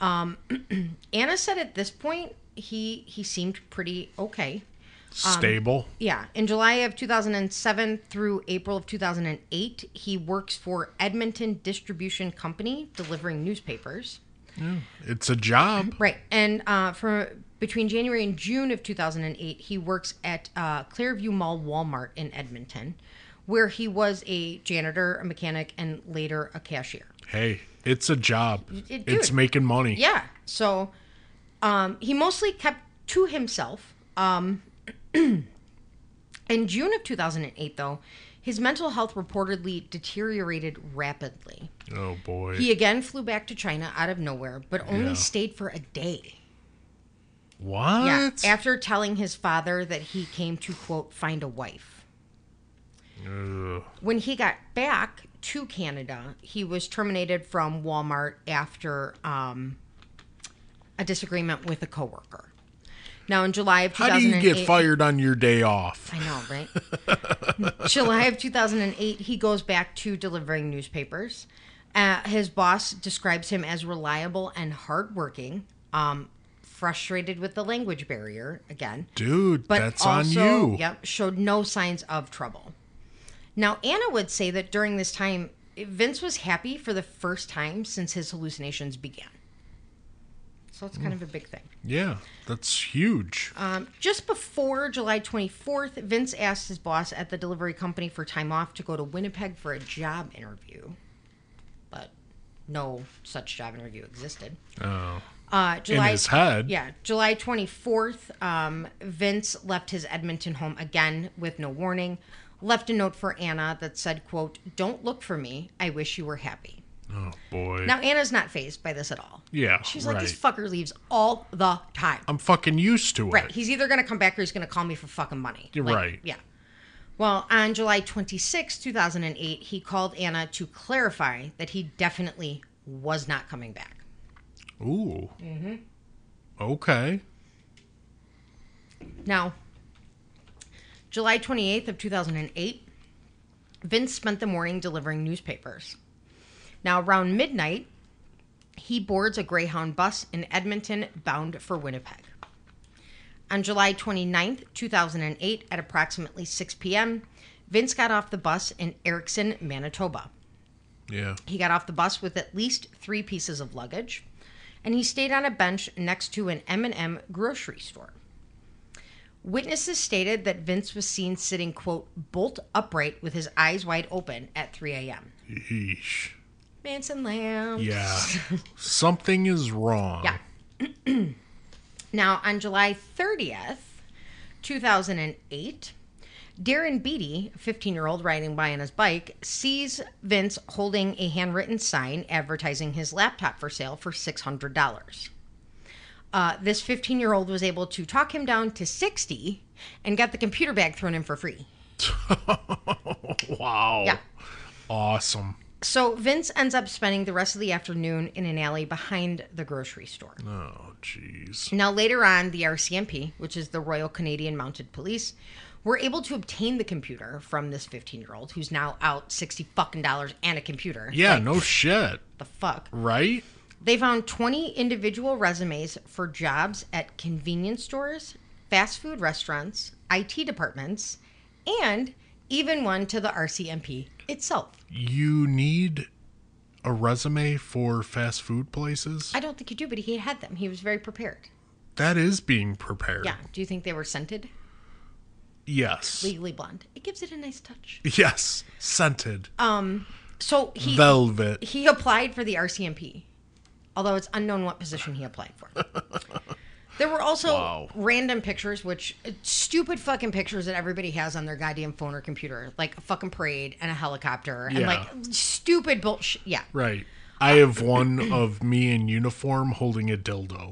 Anna said at this point, he he seemed pretty okay. Stable. Yeah. In July of two thousand seven through April of two thousand eight, he works for Edmonton Distribution Company, delivering newspapers. It's a job. Right. And uh, for between January and June of two thousand eight, he works at uh, Clearview Mall Walmart in Edmonton, where he was a janitor, a mechanic, and later a cashier. Hey, it's a job. It- it's dude. making money. Yeah. So um, he mostly kept to himself. Um, in June of two thousand eight, though, his mental health reportedly deteriorated rapidly. Oh boy. He again flew back to China out of nowhere, but only Yeah. stayed for a day. What? Yeah. After telling his father that he came to, quote, find a wife. Ugh. When he got back to Canada, he was terminated from Walmart after um, a disagreement with a coworker. Now, in July of two How do thousand eight... you get fired on your day off? I know, right? July of two thousand eight, he goes back to delivering newspapers. Uh, his boss describes him as reliable and hardworking, um, frustrated with the language barrier, again. Dude, But that's also, on you. Yep, showed no signs of trouble. Now, Anna would say that during this time, Vince was happy for the first time since his hallucinations began. So it's kind of a big thing. Yeah, that's huge. Um, just before July twenty-fourth, Vince asked his boss at the delivery company for time off to go to Winnipeg for a job interview. But no such job interview existed. Oh. Uh, July, his head. Yeah, July twenty-fourth, um, Vince left his Edmonton home again with no warning. Left a note for Anna that said, quote, "Don't look for me. I wish you were happy." Oh boy. Now, Anna's not fazed by this at all. Yeah, She's like, this right. fucker leaves all the time. I'm fucking used to it. Right. He's either going to come back or he's going to call me for fucking money. You're Like, right. Yeah. Well, on July twenty-sixth, two thousand eight, he called Anna to clarify that he definitely was not coming back. Ooh. Mm-hmm. Okay. Now, July twenty-eighth of two thousand eight, Vince spent the morning delivering newspapers. Now, around midnight, he boards a Greyhound bus in Edmonton bound for Winnipeg. On July twenty-ninth, two thousand eight, at approximately six p.m., Vince got off the bus in Erickson, Manitoba. Yeah. He got off the bus with at least three pieces of luggage, and he stayed on a bench next to an M and M grocery store. Witnesses stated that Vince was seen sitting, quote, bolt upright with his eyes wide open at three a.m. Yeesh. Manson lamps. Yeah. Something is wrong. Yeah. Now, on July thirtieth, two thousand eight, Darren Beatty, a fifteen-year-old riding by on his bike, sees Vince holding a handwritten sign advertising his laptop for sale for six hundred dollars. Uh, this fifteen-year-old was able to talk him down to sixty and got the computer bag thrown in for free. Wow. Yeah. Awesome. So Vince ends up spending the rest of the afternoon in an alley behind the grocery store. Oh, jeez. Now, later on, the R C M P, which is the Royal Canadian Mounted Police, were able to obtain the computer from this fifteen-year-old who's now out sixty fucking dollars and a computer. Yeah, Like, no shit. the fuck? Right? They found twenty individual resumes for jobs at convenience stores, fast food restaurants, I T departments, and even one to the R C M P itself. You need a resume for fast food places? I don't think you do, but he had them. He was very prepared. That is being prepared. Yeah. Do you think they were scented? Yes. Legally Blonde. It gives it a nice touch. Yes. Scented. Um. So he Velvet. he applied for the R C M P, although it's unknown what position he applied for. There were also Wow. random pictures, which stupid fucking pictures that everybody has on their goddamn phone or computer, like a fucking parade and a helicopter and Yeah. like stupid bullshit. Yeah. Right. I have one of me in uniform holding a dildo.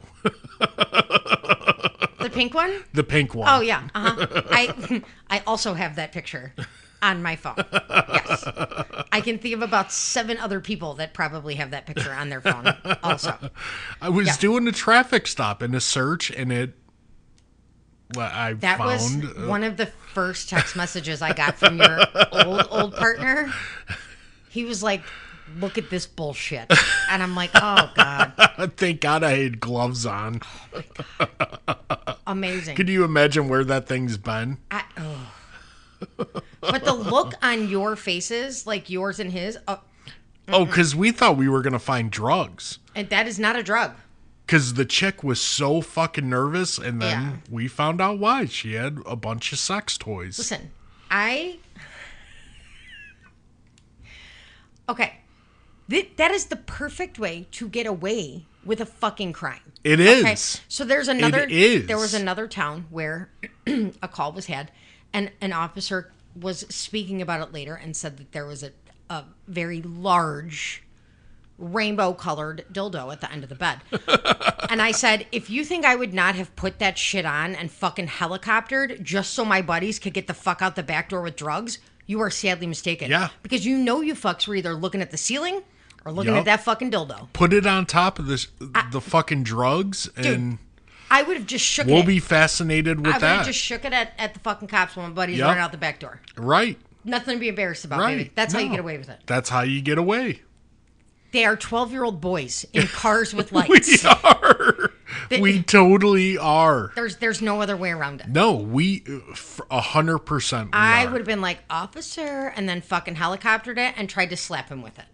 The pink one? The pink one. Oh yeah. Uh-huh. I I also have that picture on my phone. Yes. I can think of about seven other people that probably have that picture on their phone also. I was Yeah. doing a traffic stop in a search and it well, I That found was uh, one of the first text messages I got from your old old partner. He was like, "Look at this bullshit," and I'm like, "Oh God, thank God I had gloves on. amazing!" Could you imagine where that thing's been? I, oh. But the look on your faces, like yours and his, uh, Oh, because we thought we were going to find drugs. and that is not a drug. Because the chick was so fucking nervous, and then Yeah. we found out why. She had a bunch of sex toys. Listen, I. Okay. Th- that is the perfect way to get away with a fucking crime. It Okay? is. So there's another. It is. There was another town where a call was had, and an officer was speaking about it later and said that there was a, a very large rainbow-colored dildo at the end of the bed. And I said, if you think I would not have put that shit on and fucking helicoptered just so my buddies could get the fuck out the back door with drugs, you are sadly mistaken. Yeah. Because you know you fucks were either looking at the ceiling or looking Yup. at that fucking dildo. Put it on top of this, the fucking drugs, and I would have just shook we'll it. be fascinated I with would that. have just shook it at, at the fucking cops when my buddies Yup. running out the back door. Right. Nothing to be embarrassed about, Right. baby. That's how you No. get away with it. That's how you get away. They are twelve-year-old boys in cars with We lights. are. They- we totally are. There's there's no other way around it. No, we a hundred percent. we I are. would have been like, officer, and then fucking helicoptered it and tried to slap him with it.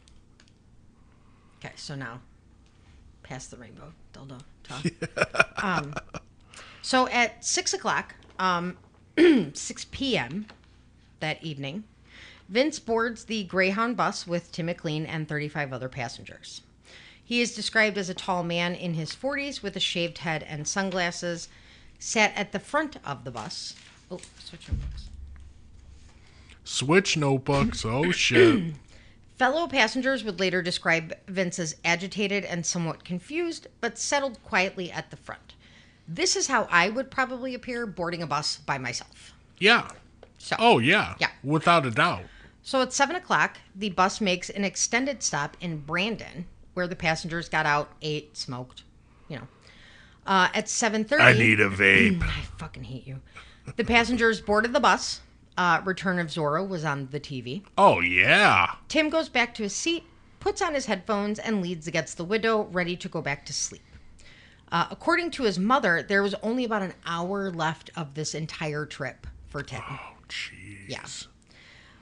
Okay, so now, pass the rainbow dildo talk. um, so at six o'clock, um, six p.m. that evening, Vince boards the Greyhound bus with Tim McLean and thirty-five other passengers. He is described as a tall man in his forties with a shaved head and sunglasses, sat at the front of the bus. Oh, switch notebooks. Switch notebooks. Oh shit. Fellow passengers would later describe Vince as agitated and somewhat confused, but settled quietly at the front. This is how I would probably appear boarding a bus by myself. Yeah. So, Oh yeah. Yeah. Without a doubt. so at seven o'clock, the bus makes an extended stop in Brandon, where the passengers got out, ate, smoked, you know. Uh, at seven thirty... I need a vape. I fucking hate you. The passengers boarded the bus. Uh, Return of Zorro was on the T V. Oh yeah. Tim goes back to his seat, puts on his headphones, and leans against the window, ready to go back to sleep. Uh, according to his mother, there was only about an hour left of this entire trip for Tim. Oh jeez. Yeah.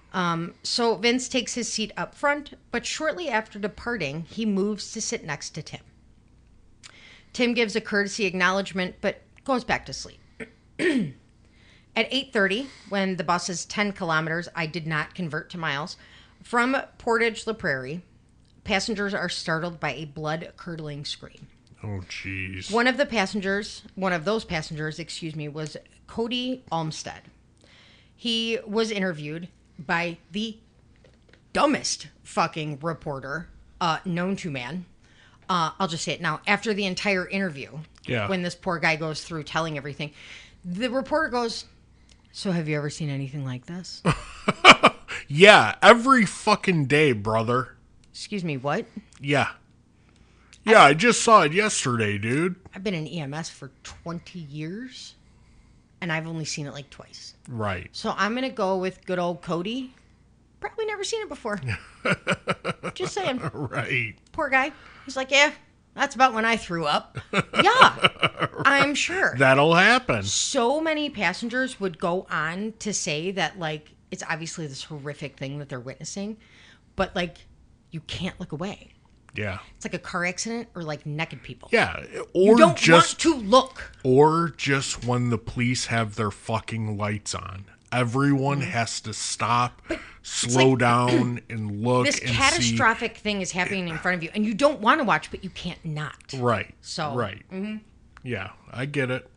Um, so Vince takes his seat up front, but shortly after departing, he moves to sit next to Tim. Tim gives a courtesy acknowledgement, but goes back to sleep. At eight thirty, when the bus is ten kilometers, I did not convert to miles, from Portage La Prairie, passengers are startled by a blood-curdling scream. Oh, jeez. One of the passengers, one of those passengers, excuse me, was Cody Olmstead. He was interviewed by the dumbest fucking reporter uh, known to man. Uh, I'll just say it now. After the entire interview, yeah. when this poor guy goes through telling everything, the reporter goes, "So have you ever seen anything like this?" Yeah, every fucking day, brother. Excuse me, what? Yeah. Yeah, I, I just saw it yesterday, dude. I've been in E M S for twenty years, and I've only seen it like twice. Right. So I'm going to go with good old Cody. Probably never seen it before. Just saying. Right. Poor guy. He's like, yeah, that's about when I threw up. Yeah, I'm sure. That'll happen. So many passengers would go on to say that, like, it's obviously this horrific thing that they're witnessing, but, like, you can't look away. Yeah. It's like a car accident or, like, naked people. Yeah. Or you don't just want to look. Or just when the police have their fucking lights on. Everyone Mm-hmm. has to stop, but slow like, down, and look This and catastrophic see. thing is happening in front of you, and you don't want to watch, but you can't not. Right. So, right. Mm-hmm. Yeah, I get it.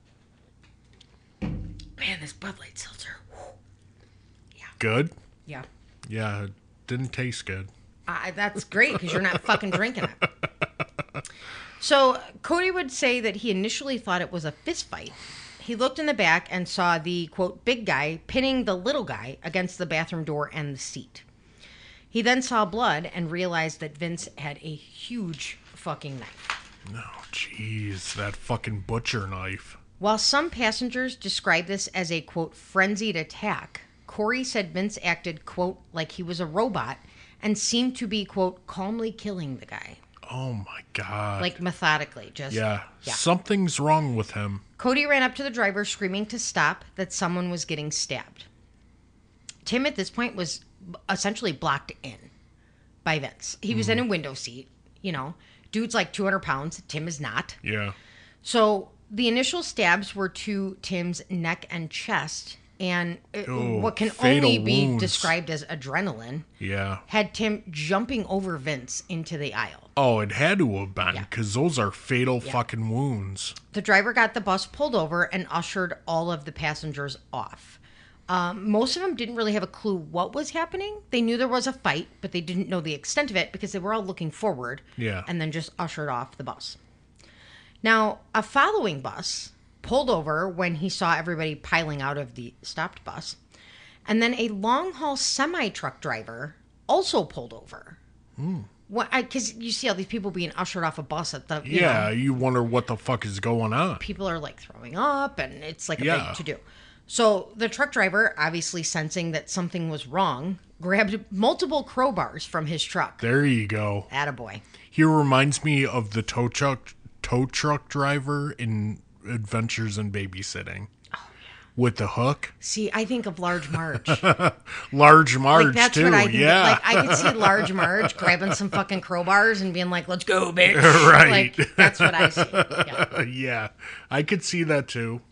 Man, this Bud Light seltzer. Whew. Yeah. Good? Yeah. Yeah, it didn't taste good. Uh, that's great because you're not fucking drinking it. So Cody would say that he initially thought it was a fist fight. He looked in the back and saw the, quote, big guy pinning the little guy against the bathroom door and the seat. He then saw blood and realized that Vince had a huge fucking knife. No, jeez, that fucking butcher knife. While some passengers described this as a, quote, frenzied attack, Corey said Vince acted, quote, like he was a robot and seemed to be, quote, calmly killing the guy. Oh, my God. Like, methodically, just... Yeah. yeah. Something's wrong with him. Cody ran up to the driver, screaming to stop, that someone was getting stabbed. Tim, at this point, was essentially blocked in by Vince. He was mm. in a window seat, you know. Dude's like two hundred pounds. Tim is not. Yeah. So, the initial stabs were to Tim's neck and chest, and Ooh, what can fatal only be wounds. described as adrenaline Yeah. had Tim jumping over Vince into the aisle. Oh, it had to have been, Yeah. because those are fatal Yeah. fucking wounds. The driver got the bus pulled over and ushered all of the passengers off. Um, most of them didn't really have a clue what was happening. They knew there was a fight, but they didn't know the extent of it because they were all looking forward. Yeah. And then just ushered off the bus. Now, a following bus pulled over when he saw everybody piling out of the stopped bus. And then a long-haul semi-truck driver also pulled over. Hmm. Because you see all these people being ushered off a bus at the... You Yeah, know, you wonder what the fuck is going on. people are like throwing up and it's like a Yeah. big to-do. So the truck driver, obviously sensing that something was wrong, grabbed multiple crowbars from his truck. There you go. Attaboy. He reminds me of the tow truck, tow truck driver in Adventures in Babysitting. Oh, yeah. With the hook. See, I think of Large Marge. Large Marge, Like, that's too. what I think. Yeah. Like, I could see Large Marge grabbing some fucking crowbars and being like, let's go, bitch. Right. Like, that's what I see. Yeah. Yeah. I could see that, too.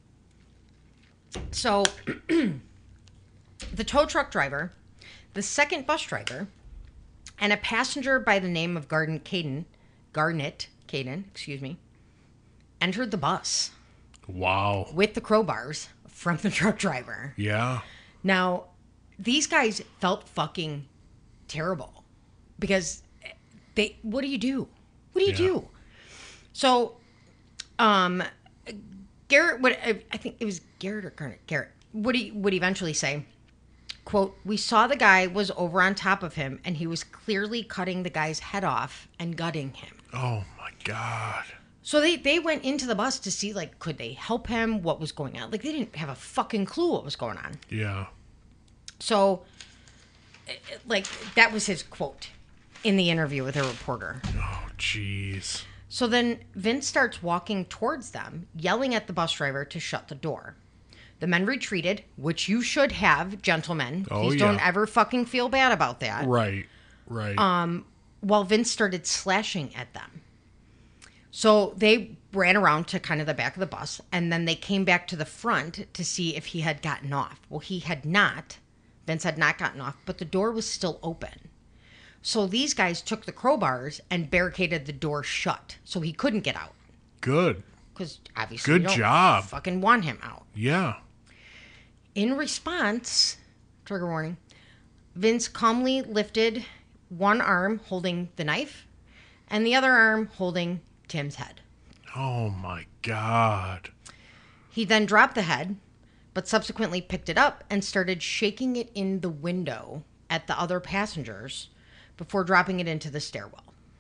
So, the tow truck driver, the second bus driver, and a passenger by the name of Garden Caden, Garnet Caden, excuse me, entered the bus Wow. with the crowbars from the truck driver. Yeah. Now, these guys felt fucking terrible because they, what do you do? What do you Yeah. do? So, um, Garrett would, I think it was Garrett or Garnet, Garrett would he would eventually say, quote, we saw the guy was over on top of him and he was clearly cutting the guy's head off and gutting him. Oh, my God. So they, they went into the bus to see, like, could they help him? What was going on? Like, they didn't have a fucking clue what was going on. Yeah. So, like, that was his quote in the interview with a reporter. Oh, jeez. So then Vince starts walking towards them, yelling at the bus driver to shut the door. The men retreated, which you should have, gentlemen. Oh, Please yeah. don't ever fucking feel bad about that. Right, right. Um, while Vince started slashing at them. So they ran around to kind of the back of the bus, and then they came back to the front to see if he had gotten off. Well, he had not. Vince had not gotten off, but the door was still open. So these guys took the crowbars and barricaded the door shut, so he couldn't get out. Good. Because obviously Good you don't job. fucking want him out. Yeah. In response, trigger warning, Vince calmly lifted one arm holding the knife and the other arm holding Tim's head. Oh my God. He then dropped the head, but subsequently picked it up and started shaking it in the window at the other passengers before dropping it into the stairwell.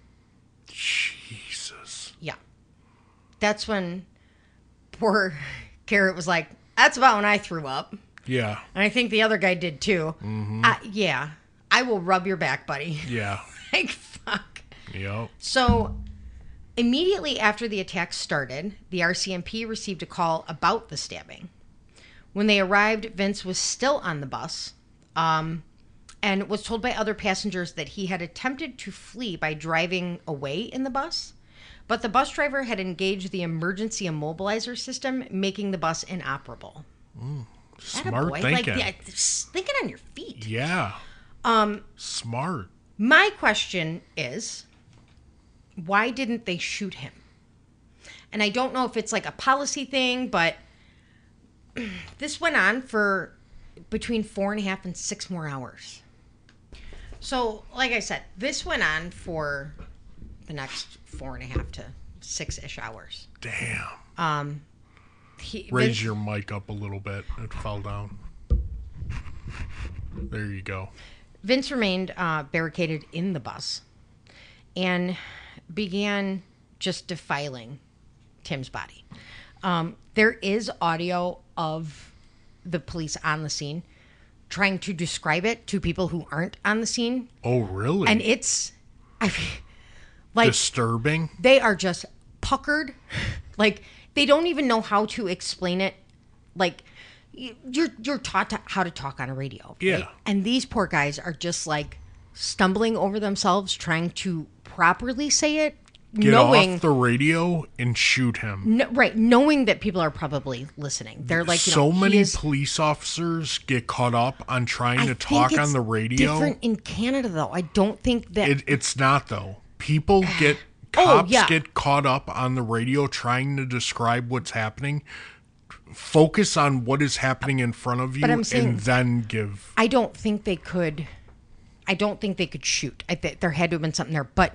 Jesus. Yeah. That's when poor Garrett was like, that's about when I threw up. Yeah. And I think the other guy did too. Mm-hmm. Uh, yeah. I will rub your back, buddy. Yeah. Like, fuck. Yep. So, immediately after the attack started, the R C M P received a call about the stabbing. When they arrived, Vince was still on the bus um, and was told by other passengers that he had attempted to flee by driving away in the bus, but the bus driver had engaged the emergency immobilizer system, making the bus inoperable. Mm, smart Attaboy. thinking. Like, yeah, thinking on your feet. Yeah. Um, Smart. My question is, why didn't they shoot him? And I don't know if it's like a policy thing, but this went on for between four and a half and six more hours. So, like I said, this went on for the next four and a half to six-ish hours. Damn. Um, he, Raise Vince, your mic up a little bit. It fell down. There you go. Vince remained uh, barricaded in the bus and began just defiling Tim's body. Um, there is audio of the police on the scene trying to describe it to people who aren't on the scene. Oh, really? And it's, I mean, like, disturbing. They are just puckered. Like, they don't even know how to explain it. Like, you're you're taught to, how to talk on a radio. Right? Yeah. And these poor guys are just like stumbling over themselves trying to properly say it. Get knowing, off the radio and shoot him. No, right, knowing that people are probably listening. They're like, you so know, many is, police officers get caught up on trying I to talk think on it's the radio. Different in Canada, though. I don't think that It, it's not though. People get Oh, cops yeah. get caught up on the radio trying to describe what's happening. Focus on what is happening in front of you, But I'm saying- and then give. I don't think they could. I don't think they could shoot. I think there had to have been something there. But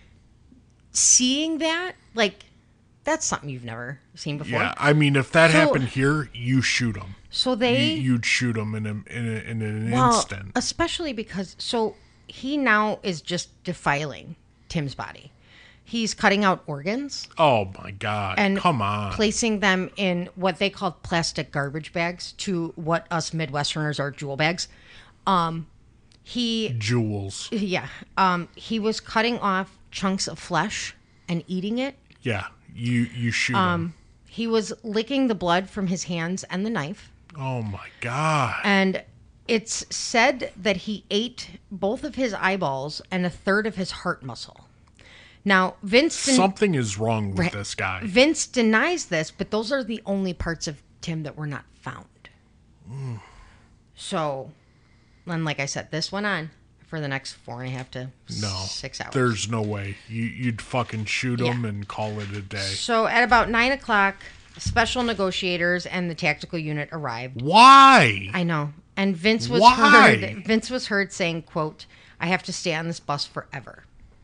seeing that, like, that's something you've never seen before. Yeah, I mean, if that So- happened here, you shoot them. So they, you, you'd shoot them in a, in, a, in an well, instant. especially because so he now is just defiling Tim's body. He's cutting out organs Oh my God! and Come on. placing them in what they call plastic garbage bags, to what us Midwesterners are jewel bags. Um, he Jewels. yeah, um, he was cutting off chunks of flesh and eating it. Yeah, you you shoot Um, them. he was licking the blood from his hands and the knife. Oh my God! And it's said that he ate both of his eyeballs and a third of his heart muscle. Now, Vince den- Something is wrong with Right. this guy. Vince denies this, but those are the only parts of Tim that were not found. Mm. So, and like I said, this went on for the next four and a half to No, six hours. there's no way. You, you'd fucking shoot Yeah. him and call it a day. So at about nine o'clock, special negotiators and the tactical unit arrived. Why? I know. And Vince was Why? heard Vince was heard saying, quote, "I have to stay on this bus forever."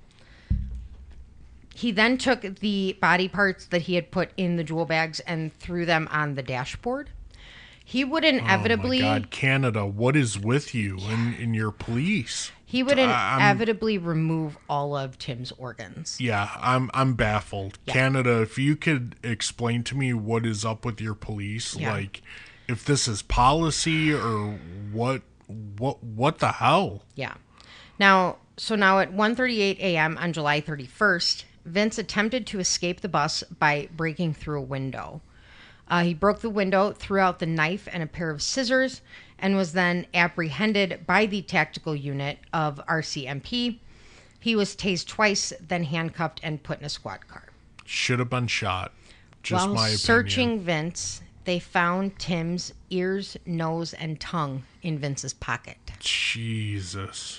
He then took the body parts that he had put in the jewel bags and threw them on the dashboard. He would inevitably Oh my God, Canada, what is with you and, and your police? he would I'm- inevitably remove all of Tim's organs. Yeah, I'm I'm baffled. Yeah. Canada, if you could explain to me what is up with your police, Yeah. like if this is policy or what what what the hell? Yeah. Now, so now at one thirty-eight a.m. on July thirty-first, Vince attempted to escape the bus by breaking through a window. Uh, he broke the window, threw out the knife and a pair of scissors, and was then apprehended by the tactical unit of R C M P. He was tased twice, then handcuffed and put in a squad car. Should have been shot. Just While my opinion. searching Vince, they found Tim's ears, nose, and tongue in Vince's pocket. Jesus.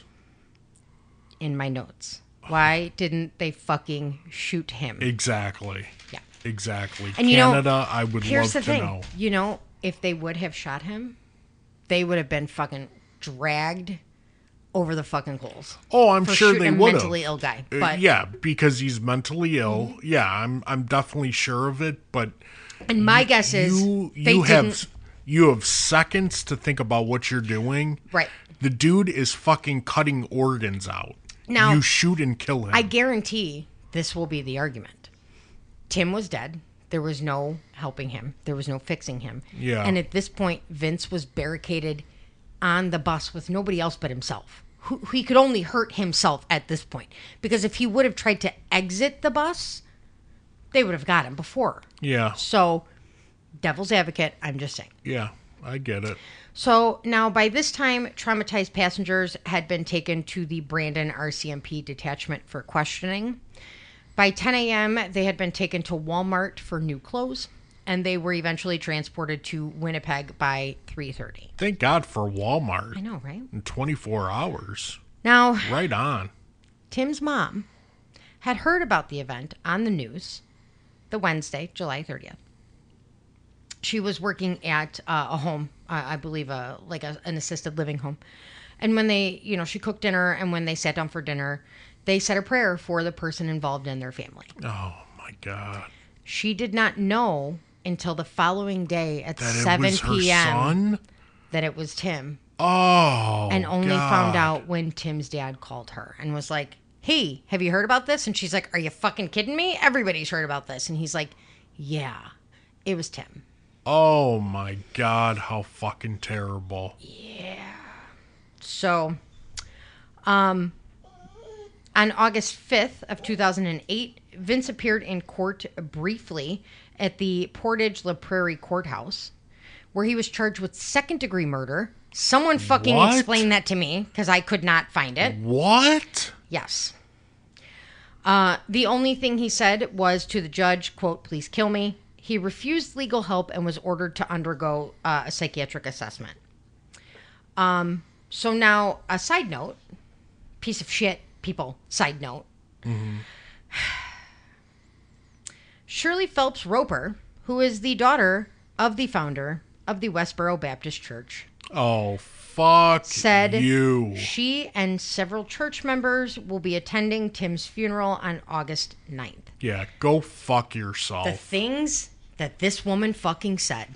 In my notes. Why didn't they fucking shoot him? Exactly. Yeah. Exactly. And you Canada, know, I would here's love the to thing. know. You know, if they would have shot him, they would have been fucking dragged over the fucking coals. Oh, I'm for sure shooting they a would have. mentally ill guy. Uh, But yeah, because he's mentally ill. Mm-hmm. Yeah, I'm I'm definitely sure of it, but and my guess is you they you have didn't. you have seconds to think about what you're doing. Right. The dude is fucking cutting organs out. Now, you shoot and kill him. I guarantee this will be the argument. Tim was dead. There was no helping him. There was no fixing him. Yeah. And at this point, Vince was barricaded on the bus with nobody else but himself. Who, he could only hurt himself at this point. Because if he would have tried to exit the bus, they would have got him before. Yeah. So, devil's advocate, I'm just saying. Yeah, I get it. So now by this time, traumatized passengers had been taken to the Brandon R C M P detachment for questioning. By ten a.m., they had been taken to Walmart for new clothes, and they were eventually transported to Winnipeg by three thirty. Thank God for Walmart. I know, right? In twenty-four hours. Now, Right on. Tim's mom had heard about the event on the news the Wednesday, July thirtieth. She was working at uh, a home, uh, I believe, a, like a, an assisted living home. And when they, you know, she cooked dinner, and when they sat down for dinner, they said a prayer for the person involved in their family. Oh, my God. She did not know until the following day at That it seven was her p.m. son? that it was Tim. Oh, And only God. found out when Tim's dad called her and was like, hey, have you heard about this? And she's like, are you fucking kidding me? Everybody's heard about this. And he's like, yeah, it was Tim. Oh, my God. How fucking terrible. So, um, on August fifth of two thousand eight, Vince appeared in court briefly at the Portage La Prairie Courthouse, where he was charged with second-degree murder. Someone fucking What? explain that to me, because I could not find it. What? Yes. Uh, the only thing he said was to the judge, quote, please kill me. He refused legal help and was ordered to undergo uh, a psychiatric assessment. Um, so now, a side note, piece of shit, people, side note. Mm-hmm. Shirley Phelps Roper, who is the daughter of the founder of the Westboro Baptist Church, Oh, fuck said you. she and several church members will be attending Tim's funeral on August ninth. Yeah, go fuck yourself. The things that this woman fucking said.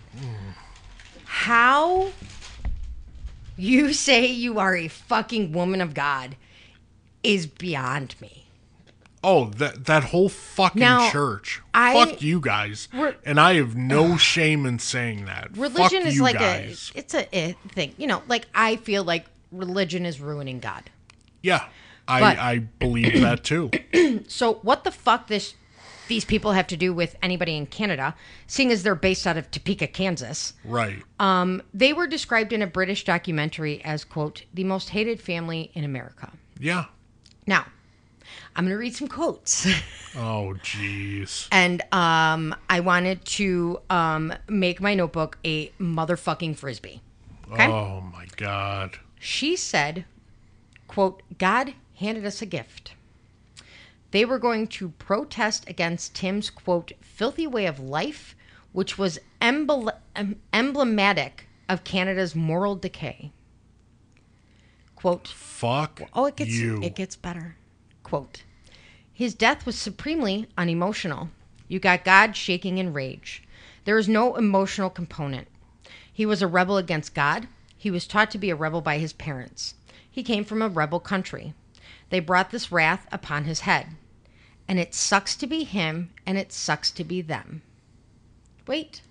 How you say you are a fucking woman of God is beyond me. Oh, that that whole fucking Now, church. I- Fuck you guys. Re- And I have no shame in saying that. Religion Fuck is you like guys. a it's a, a thing. You know, like I feel like religion is ruining God. Yeah, I, But- I believe that too. So what the fuck this these people have to do with anybody in Canada, seeing as they're based out of Topeka, Kansas? Right. Um, they were described in a British documentary as, quote, the most hated family in America. Yeah. Now, I'm going to read some quotes. Oh, jeez. And um, I wanted to um, make my notebook a motherfucking frisbee. Okay? Oh, my God. She said, quote, God handed us a gift. They were going to protest against Tim's, quote, filthy way of life, which was embl- em- emblematic of Canada's moral decay. Quote, Fuck oh, it gets you. it gets better. Quote, his death was supremely unemotional. You got God shaking in rage. There is no emotional component. He was a rebel against God. He was taught to be a rebel by his parents. He came from a rebel country. They brought this wrath upon his head. And it sucks to be him, and it sucks to be them. Wait.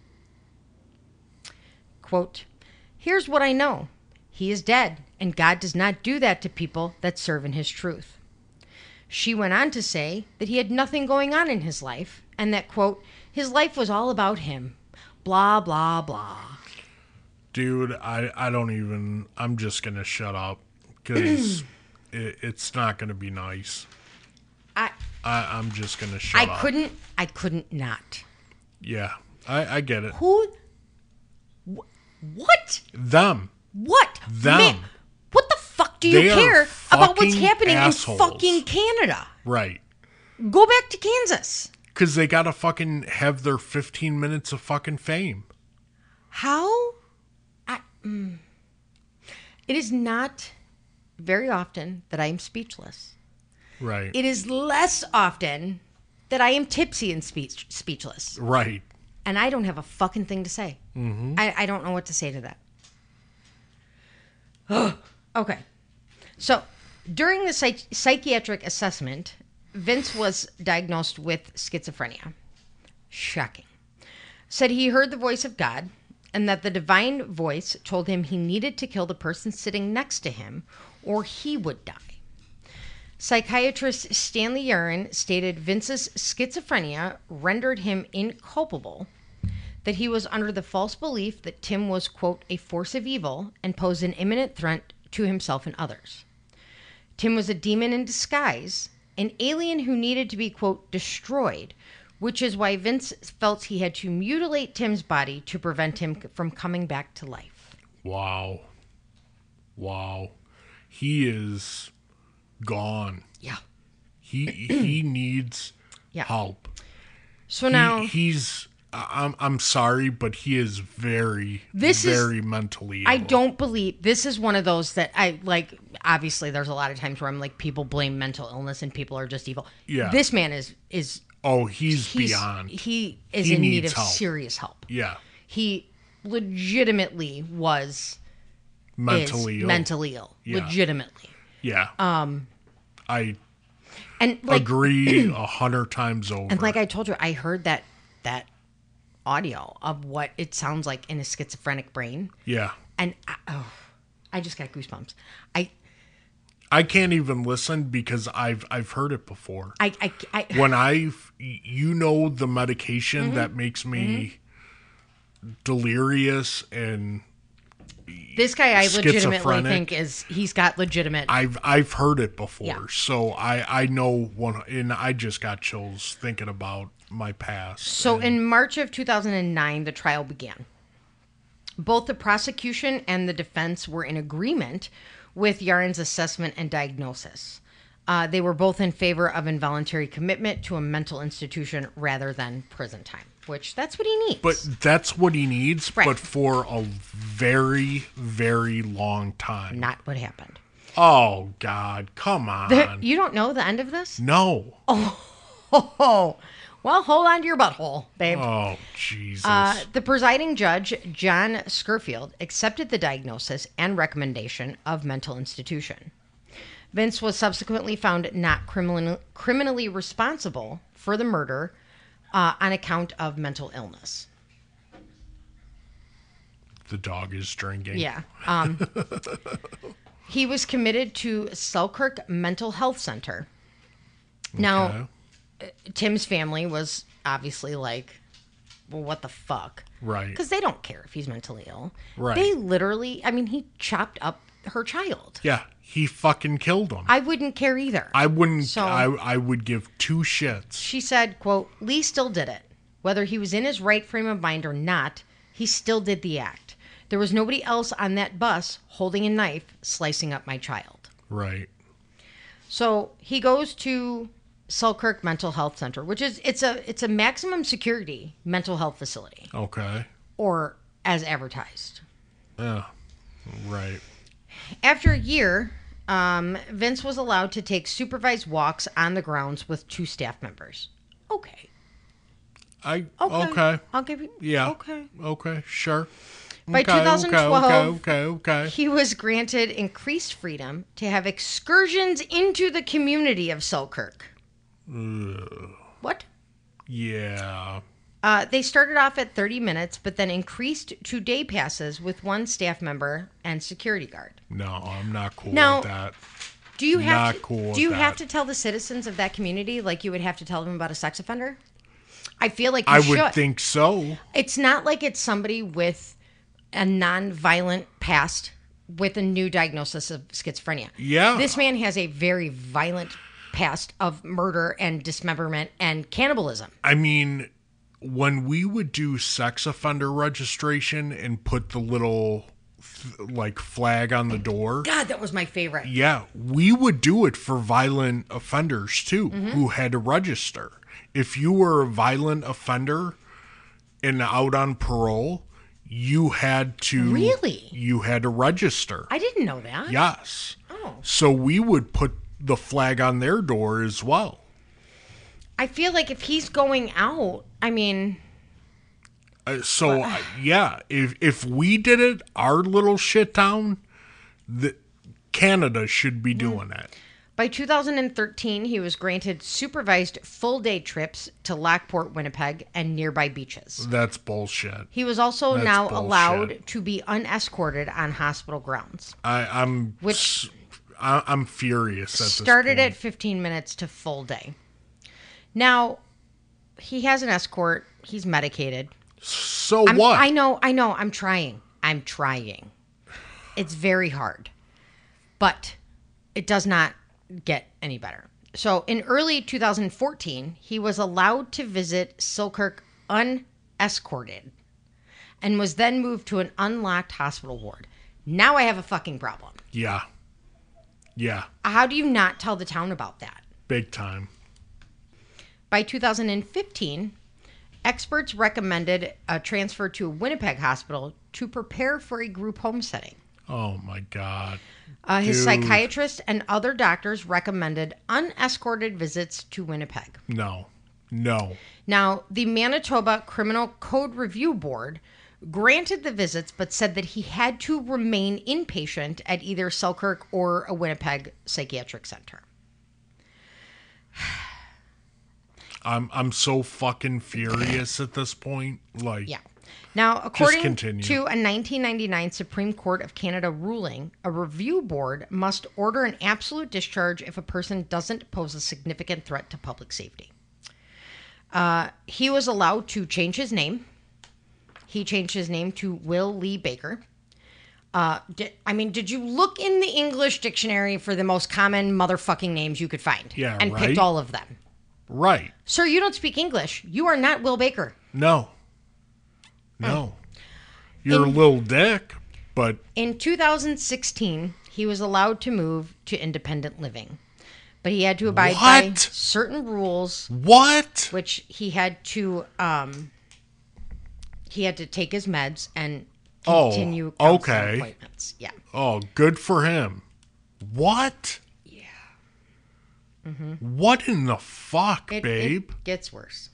Quote, here's what I know. He is dead, and God does not do that to people that serve in his truth. She went on to say that he had nothing going on in his life, and that, quote, his life was all about him. Blah, blah, blah. Dude, I, I don't even... I'm just going to shut up because it, it's not going to be nice. I I, I'm just going to shut I up. couldn't... I couldn't not. Yeah, I, I get it. Who... Wh- what? Them. What? Them. Man, what the fuck do you They are care about what's fucking happening assholes. in fucking Canada? Right. Go back to Kansas. Because they got to fucking have their fifteen minutes of fucking fame. How? I, mm. It is not very often that I am speechless. Right. It is less often that I am tipsy and speech speechless. Right. And I don't have a fucking thing to say. Mm-hmm. I, I don't know what to say to that. Okay. So, during the psych- psychiatric assessment, Vince was diagnosed with schizophrenia. Shocking. Said he heard the voice of God and that the divine voice told him he needed to kill the person sitting next to him or he would die. Psychiatrist Stanley Urin stated Vince's schizophrenia rendered him inculpable, that he was under the false belief that Tim was, quote, a force of evil and posed an imminent threat to himself and others. Tim was a demon in disguise, an alien who needed to be, quote, destroyed, which is why Vince felt he had to mutilate Tim's body to prevent him from coming back to life. Wow. Wow. He is gone. Yeah. He he needs Yeah. help. So He- now... he's I'm I'm sorry, but he is very This is- very mentally ill. I don't believe this is one of those that I like. Obviously, there's a lot of times where I'm like, people blame mental illness and people are just evil. Yeah. This man is is Oh, he's, he's, beyond. He is He in need needs of help. serious help. Yeah. He legitimately was Mentally is ill. mentally ill. Yeah. Legitimately. Yeah. Um I And like agree a hundred times over. and like I told you, I heard that that audio of what it sounds like in a schizophrenic brain, yeah. and I, oh, I just got goosebumps. I I can't even listen because I've I've heard it before. I I, I when I, you know, the medication Mm-hmm. that makes me delirious, and this guy I legitimately schizophrenic. think is he's got legitimate. I've I've heard it before, Yeah. so I I know one, and I just got chills thinking about my past. So and, in March of two thousand nine, the trial began. Both the prosecution and the defense were in agreement with Yarin's assessment and diagnosis. Uh, they were both in favor of involuntary commitment to a mental institution rather than prison time, which that's what he needs. but that's what he needs, Right. but for a very very long time. not what happened. Oh God, come on! The- you don't know the end of this? no. Oh, well, hold on to your butthole, babe. Oh Jesus. Uh, the presiding judge, John Scurfield, accepted the diagnosis and recommendation of mental institution. Vince was subsequently found not criminal, criminally responsible for the murder uh, on account of mental illness. the dog is drinking. Yeah. Um, he was committed to Selkirk Mental Health Center. Now, Okay. Tim's family was obviously like, well, what the fuck? Right. Because they don't care if he's mentally ill. Right. They literally, I mean, he chopped up her child. Yeah, he fucking killed him. I wouldn't care either. I wouldn't. So- I I would give two shits. She said, quote, Lee still did it. Whether he was in his right frame of mind or not, he still did the act. There was nobody else on that bus holding a knife slicing up my child. Right. So he goes to Selkirk Mental Health Center, which is it's a it's a maximum security mental health facility, Okay. or as advertised. Yeah. Right. After a year, um, Vince was allowed to take supervised walks on the grounds with two staff members. Okay. I. Okay. Okay. I'll give you. Yeah. Okay. Okay. Sure. By Okay, twenty twelve, Okay. Okay. Okay. he was granted increased freedom to have excursions into the community of Selkirk. What? Yeah. Uh, they started off at thirty minutes, but then increased to day passes with one staff member and security guard. No, I'm not cool Now, with that. Do you have Not to, cool with Do you have that. to tell the citizens of that community like you would have to tell them about a sex offender? I feel like you I should. would think so. It's not like it's somebody with a non-violent past with a new diagnosis of schizophrenia. Yeah. This man has a very violent past of murder and dismemberment and cannibalism. I mean, when we would do sex offender registration and put the little like flag on the door. God, that was my favorite. Yeah, we would do it for violent offenders too, Mm-hmm. who had to register. If you were a violent offender and out on parole, you had to Really? You had to register. I didn't know that. Yes. Oh. So we would put the flag on their door as well. I feel like if he's going out, I mean, Uh, so uh, yeah, if if we did it, our little shit town, the Canada should be doing that. by two thousand thirteen, he was granted supervised full-day trips to Lockport, Winnipeg, and nearby beaches. That's bullshit. He was also That's now bullshit. allowed to be unescorted on hospital grounds. I, I'm Which- s- I, I'm furious at this Started point. at fifteen minutes to full day. Now, he has an escort. He's medicated. So I'm, what? I know, I know. I'm trying. I'm trying. It's very hard. But it does not get any better. So in early two thousand fourteen, he was allowed to visit Selkirk unescorted and was then moved to an unlocked hospital ward. Now I have a fucking problem. Yeah. Yeah. How do you not tell the town about that? Big time. By two thousand fifteen, experts recommended a transfer to a Winnipeg hospital to prepare for a group home setting. Oh my God. Uh, his Dude. psychiatrist and other doctors recommended unescorted visits to Winnipeg. No. No. Now, the Manitoba Criminal Code Review Board granted the visits, but said that he had to remain inpatient at either Selkirk or a Winnipeg psychiatric center. I'm I'm so fucking furious at this point. Like Yeah. Now, according continue. to a nineteen ninety-nine Supreme Court of Canada ruling, a review board must order an absolute discharge if a person doesn't pose a significant threat to public safety. Uh, he was allowed to change his name. He changed his name to Will Lee Baker. Uh, di- I mean, did you look in the English dictionary for the most common motherfucking names you could find? Yeah, and right? picked all of them. Right. Sir, you don't speak English. You are not Will Baker. No. No. You're a little dick, but In two thousand sixteen, he was allowed to move to independent living, but he had to abide by What? certain rules, what? which he had to um, he had to take his meds and Oh, continue counseling okay. appointments. Yeah, Oh, good for him. What? yeah. What in the fuck, It, babe? it gets worse.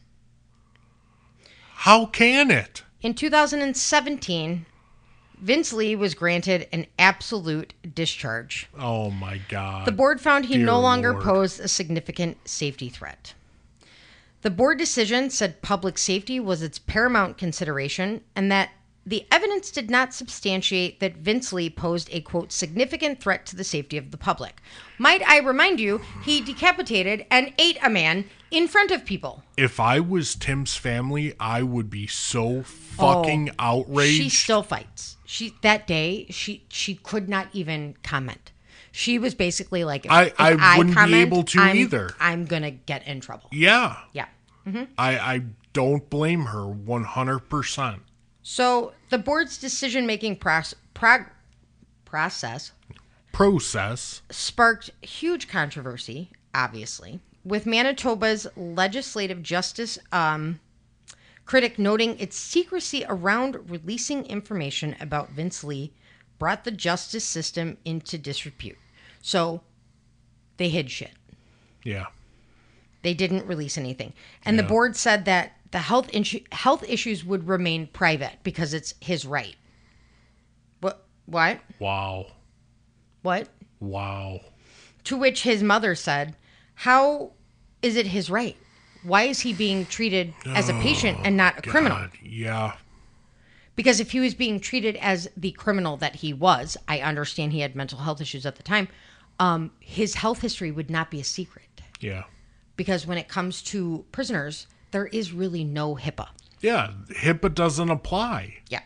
How can it? In two thousand seventeen, Vince Lee was granted an absolute discharge. Oh my God. The board found he Dear no longer Lord. posed a significant safety threat. The board decision said public safety was its paramount consideration and that the evidence did not substantiate that Vince Lee posed a, quote, significant threat to the safety of the public. Might I remind you, he decapitated and ate a man in front of people. If I was Tim's family, I would be so fucking Oh, outraged. She still fights. She that day she she could not even comment. She was basically like, if, I- if I wouldn't be comment, able to I'm- either. I'm gonna get in trouble. yeah. Yeah. I, I don't blame her one hundred percent. So the board's decision-making proce- prog- process Process. sparked huge controversy, obviously, with Manitoba's legislative justice um, critic noting its secrecy around releasing information about Vince Lee brought the justice system into disrepute. So they hid shit. Yeah. They didn't release anything. And the Yeah. board said that the health insu- health issues would remain private because it's his right. What? What? Wow. What? Wow. To which his mother said, "How is it his right? Why is he being treated as a patient and not a criminal? God, yeah. Because if he was being treated as the criminal that he was, I understand he had mental health issues at the time, um, his health history would not be a secret. Yeah. Because when it comes to prisoners, there is really no HIPAA. Yeah, HIPAA doesn't apply. Yeah.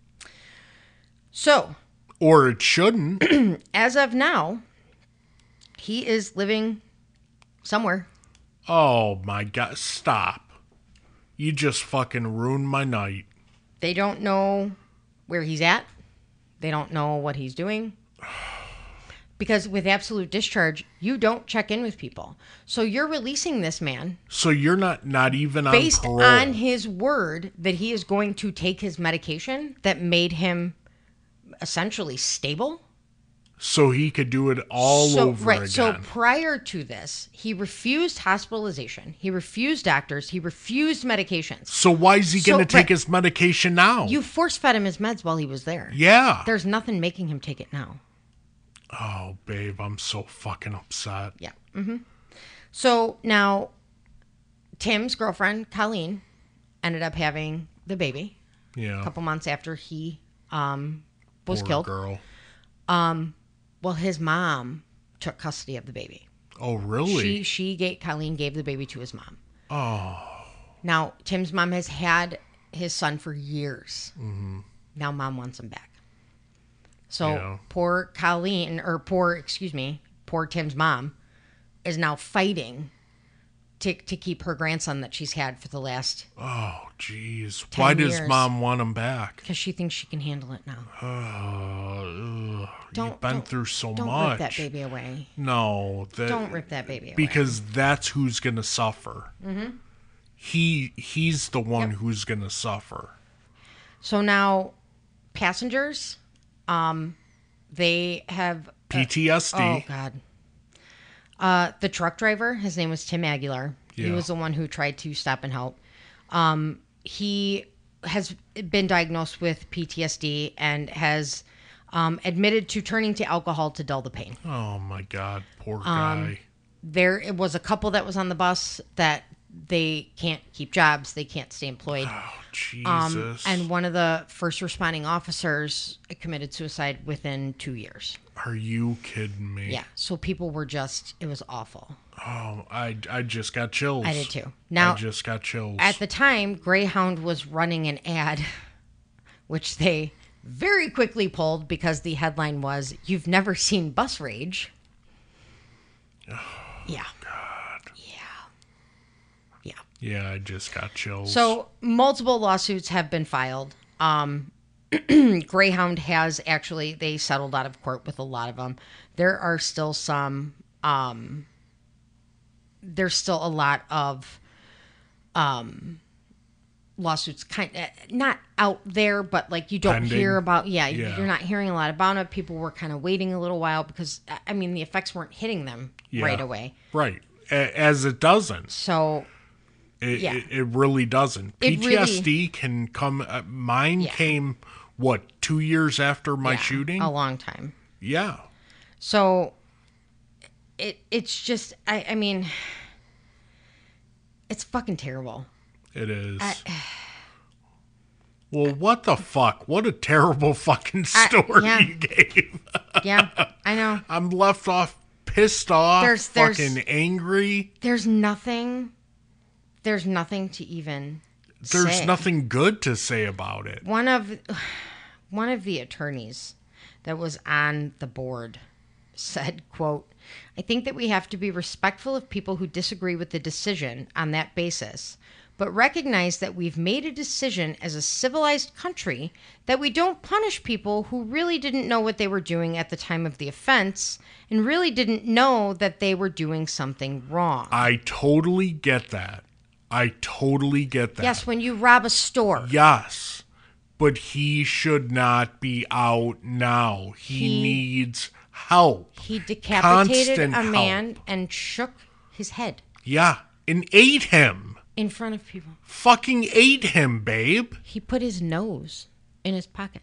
So, or it shouldn't. As of now, he is living somewhere. Oh my God, stop. You just fucking ruined my night. They don't know where he's at. They don't know what he's doing. Because with absolute discharge, you don't check in with people. So you're releasing this man. So you're not, not even on based parole. on his word that he is going to take his medication that made him essentially stable. So he could do it all so, over right, again. So prior to this, he refused hospitalization. He refused doctors. He refused medications. So why is he So, going to take right, his medication now? You force-fed him his meds while he was there. Yeah. There's nothing making him take it now. Oh, babe, I'm so fucking upset. Yeah. Mm-hmm. So now, Tim's girlfriend, Colleen, ended up having the baby. Yeah. A couple months after he um, was Poor killed. girl. Um, well, his mom took custody of the baby. Oh, really? She she gave Colleen gave the baby to his mom. Oh. Now Tim's mom has had his son for years. Mm-hmm. Now mom wants him back. So Yeah. poor Colleen, or poor excuse me, poor Tim's mom, is now fighting to to keep her grandson that she's had for the last. Oh, jeez. Why does years. mom want him back? Because she thinks she can handle it now. Uh, ugh, Don't you've been don't, through so don't much. rip that baby away. No, that, Don't rip that baby away. because that's who's gonna suffer. Mm-hmm. He he's the one Yep. who's gonna suffer. So now, passengers, um, they have P T S D. Oh God. Uh, the truck driver, his name was Tim Aguilar. He Yeah. was the one who tried to stop and help. Um, he has been diagnosed with P T S D and has um, admitted to turning to alcohol to dull the pain. Oh my God, poor Um, guy. There it was a couple that was on the bus that they can't keep jobs, they can't stay employed. Oh Jesus. Um, and one of the first responding officers committed suicide within two years. Are you kidding me? Yeah. So people were just, it was awful. Oh, I I just got chills. I did too. Now, I just got chills. At the time, Greyhound was running an ad, which they very quickly pulled because the headline was, "You've never seen bus rage." Oh, yeah. God. Yeah. Yeah. Yeah, I just got chills. So multiple lawsuits have been filed. Um, Greyhound has actually, they settled out of court with a lot of them. There are still some, um, there's still a lot of um, lawsuits, kind of not out there, but like you don't Pending. hear about, yeah, Yeah. you're not hearing a lot about it. People were kind of waiting a little while because, I mean, the effects weren't hitting them Yeah. right away. Right. A- As it doesn't. So, It, Yeah. it, it really doesn't. It P T S D can come. Uh, mine Yeah. came, what, two years after my yeah, shooting? a long time. Yeah. So it it's just I, I mean it's fucking terrible. It is. I, well, what the fuck? What a terrible fucking I- story yeah. you gave. yeah, I know. I'm left off, pissed off, There's- there's- fucking angry. There's nothing there's nothing to even There's say. nothing good to say about it. One of one of the attorneys that was on the board said, quote, "I think that we have to be respectful of people who disagree with the decision on that basis, but recognize that we've made a decision as a civilized country that we don't punish people who really didn't know what they were doing at the time of the offense and really didn't know that they were doing something wrong." I totally get that. I totally get that. Yes, when you rob a store. Yes. But he should not be out now. He, He- needs help. He decapitated Constant a man help. and shook his head Yeah. And ate him. in front of people. Fucking ate him, babe. He put his nose in his pocket.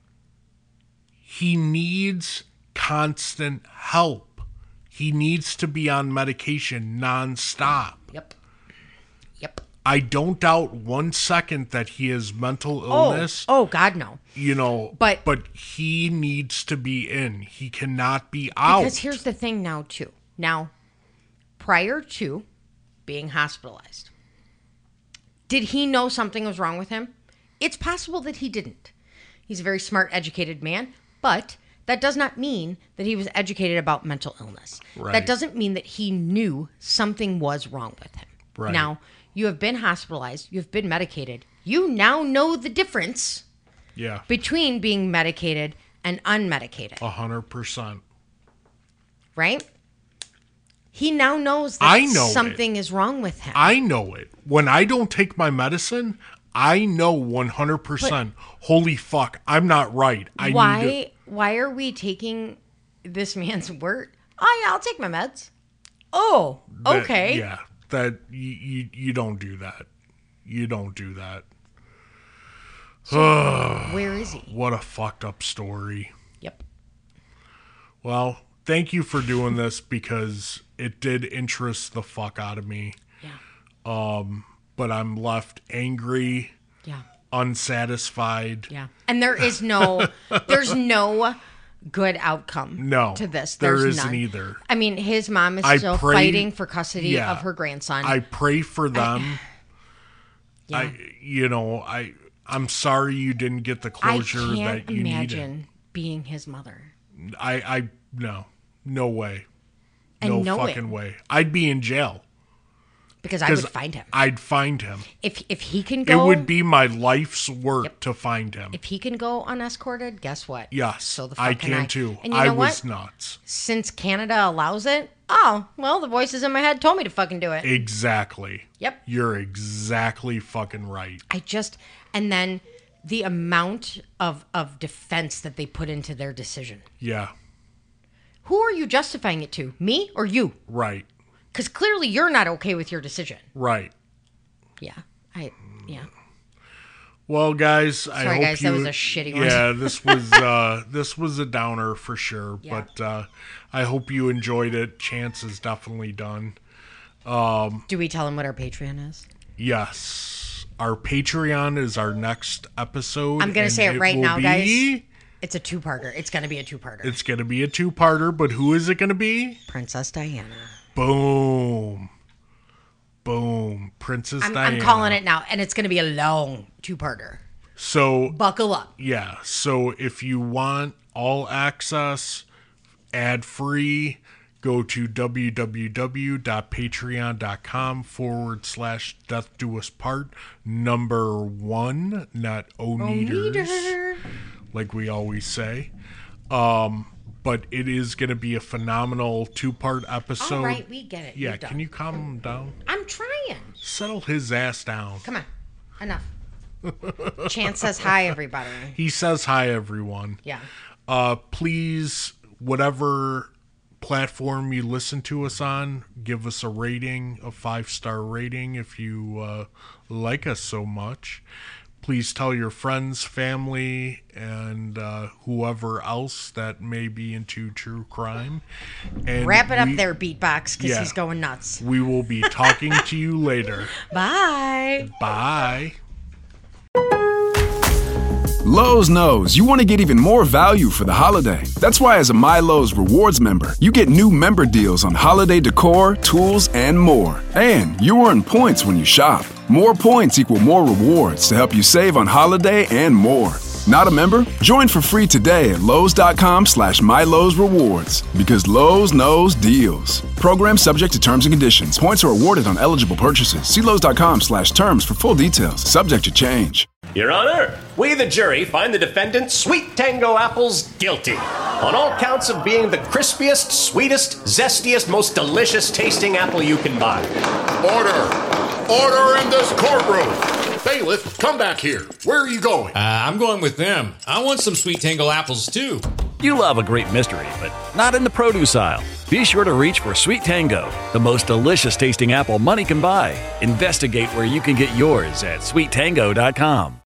He needs constant help. He needs to be on medication nonstop. Yep. Yep. I don't doubt one second that he has mental Oh, illness. oh God, no. You know, But- but he needs to be in. He cannot be out. Because here's the thing now, too. Now, prior to being hospitalized, Did he know something was wrong with him? It's possible that he didn't. He's a very smart, educated man, but that does not mean that he was educated about mental illness. Right. That doesn't mean that he knew something was wrong with him. Right. Now, you have been hospitalized. You've been medicated. You now know the difference Yeah. between being medicated and unmedicated. A hundred percent. Right? He now knows that I know something is wrong with him. I know it. When I don't take my medicine, I know one hundred percent. But holy fuck, I'm not right. I why need to- why are we taking this man's word? Oh yeah, I'll take my meds. Oh, that- okay. Yeah, that you, you you don't do that. You don't do that. Where is he? What a fucked up story. Yep. Well, thank you for doing this because it did interest the fuck out of me. Yeah. But I'm left angry, Yeah. unsatisfied. Yeah. And there is no there's no good outcome No, to this. there There's isn't none. either. I mean, his mom is I still pray- fighting for custody Yeah. of her grandson. I pray for them. yeah. I, you know, I, I'm sorry you didn't get the I closure can't that you imagine needed. being his mother. I, I, no, no way, And no knowing- fucking way. I'd be in jail Because I would find him. I'd find him. If if he can go It would be my life's work Yep. to find him. if he can go unescorted, guess what? Yes, So the fuck I can can I. too. And you I know was what? nuts. Since Canada allows it, oh, well, the voices in my head told me to fucking do it. Exactly. Yep. You're exactly fucking right. I just, and then the amount of, of defense that they put into their decision. Yeah. Who are you justifying it to? Me or you? Right. Because clearly you're not okay with your decision. Right. Yeah. I, yeah. Well, guys, I Sorry, hope guys, you. that was a shitty one. Yeah, this was uh, this was a downer for sure. Yeah. But uh, I hope you enjoyed it. Chance is definitely done. Do we tell them what our Patreon is? Yes, our Patreon is our next episode. I'm gonna and say it right will now, be- guys. It's a two-parter. It's going to be a two-parter. It's gonna be a two-parter, but who is it gonna be? Princess Diana. Boom, boom, Princess I'm, Diana. I'm calling it now, and it's going to be a long two-parter. So Buckle up. yeah, so if you want all access, ad free, go to www.patreon.com forward slash death do us part number one, not O meters, Meter. like we always say. Um, but it is going to be a phenomenal two part episode. All right, we get it. Yeah, You're done. can you calm him down? I'm trying. Settle his ass down. Come on. Enough. Chance says hi, everybody. He says hi, everyone. Yeah. Uh, please, whatever platform you listen to us on, give us a rating, a five-star rating if you uh, like us so much. Please tell your friends, family, and uh, whoever else that may be into true crime. And Wrap it up we- there, Beatbox, because Yeah. he's going nuts. We will be talking to you later. Bye. Bye. Lowe's knows you want to get even more value for the holiday. That's why as a MyLowe's Rewards member, you get new member deals on holiday decor, tools, and more. And you earn points when you shop. More points equal more rewards to help you save on holiday and more. Not a member? Join for free today at Lowe's.com slash MyLowe's Rewards. Because Lowe's knows deals. Program subject to terms and conditions. Points are awarded on eligible purchases. See Lowe's.com slash terms for full details. Subject to change. Your Honor, we the jury find the defendant Sweet Tango Apples guilty on all counts of being the crispiest, sweetest, zestiest, most delicious tasting apple you can buy. Order! Order in this courtroom! Bailiff, come back here. Where are you going? Uh, I'm going with them. I want some Sweet Tango apples too. You love a great mystery, but not in the produce aisle. Be sure to reach for Sweet Tango, the most delicious tasting apple money can buy. Investigate where you can get yours at sweet tango dot com.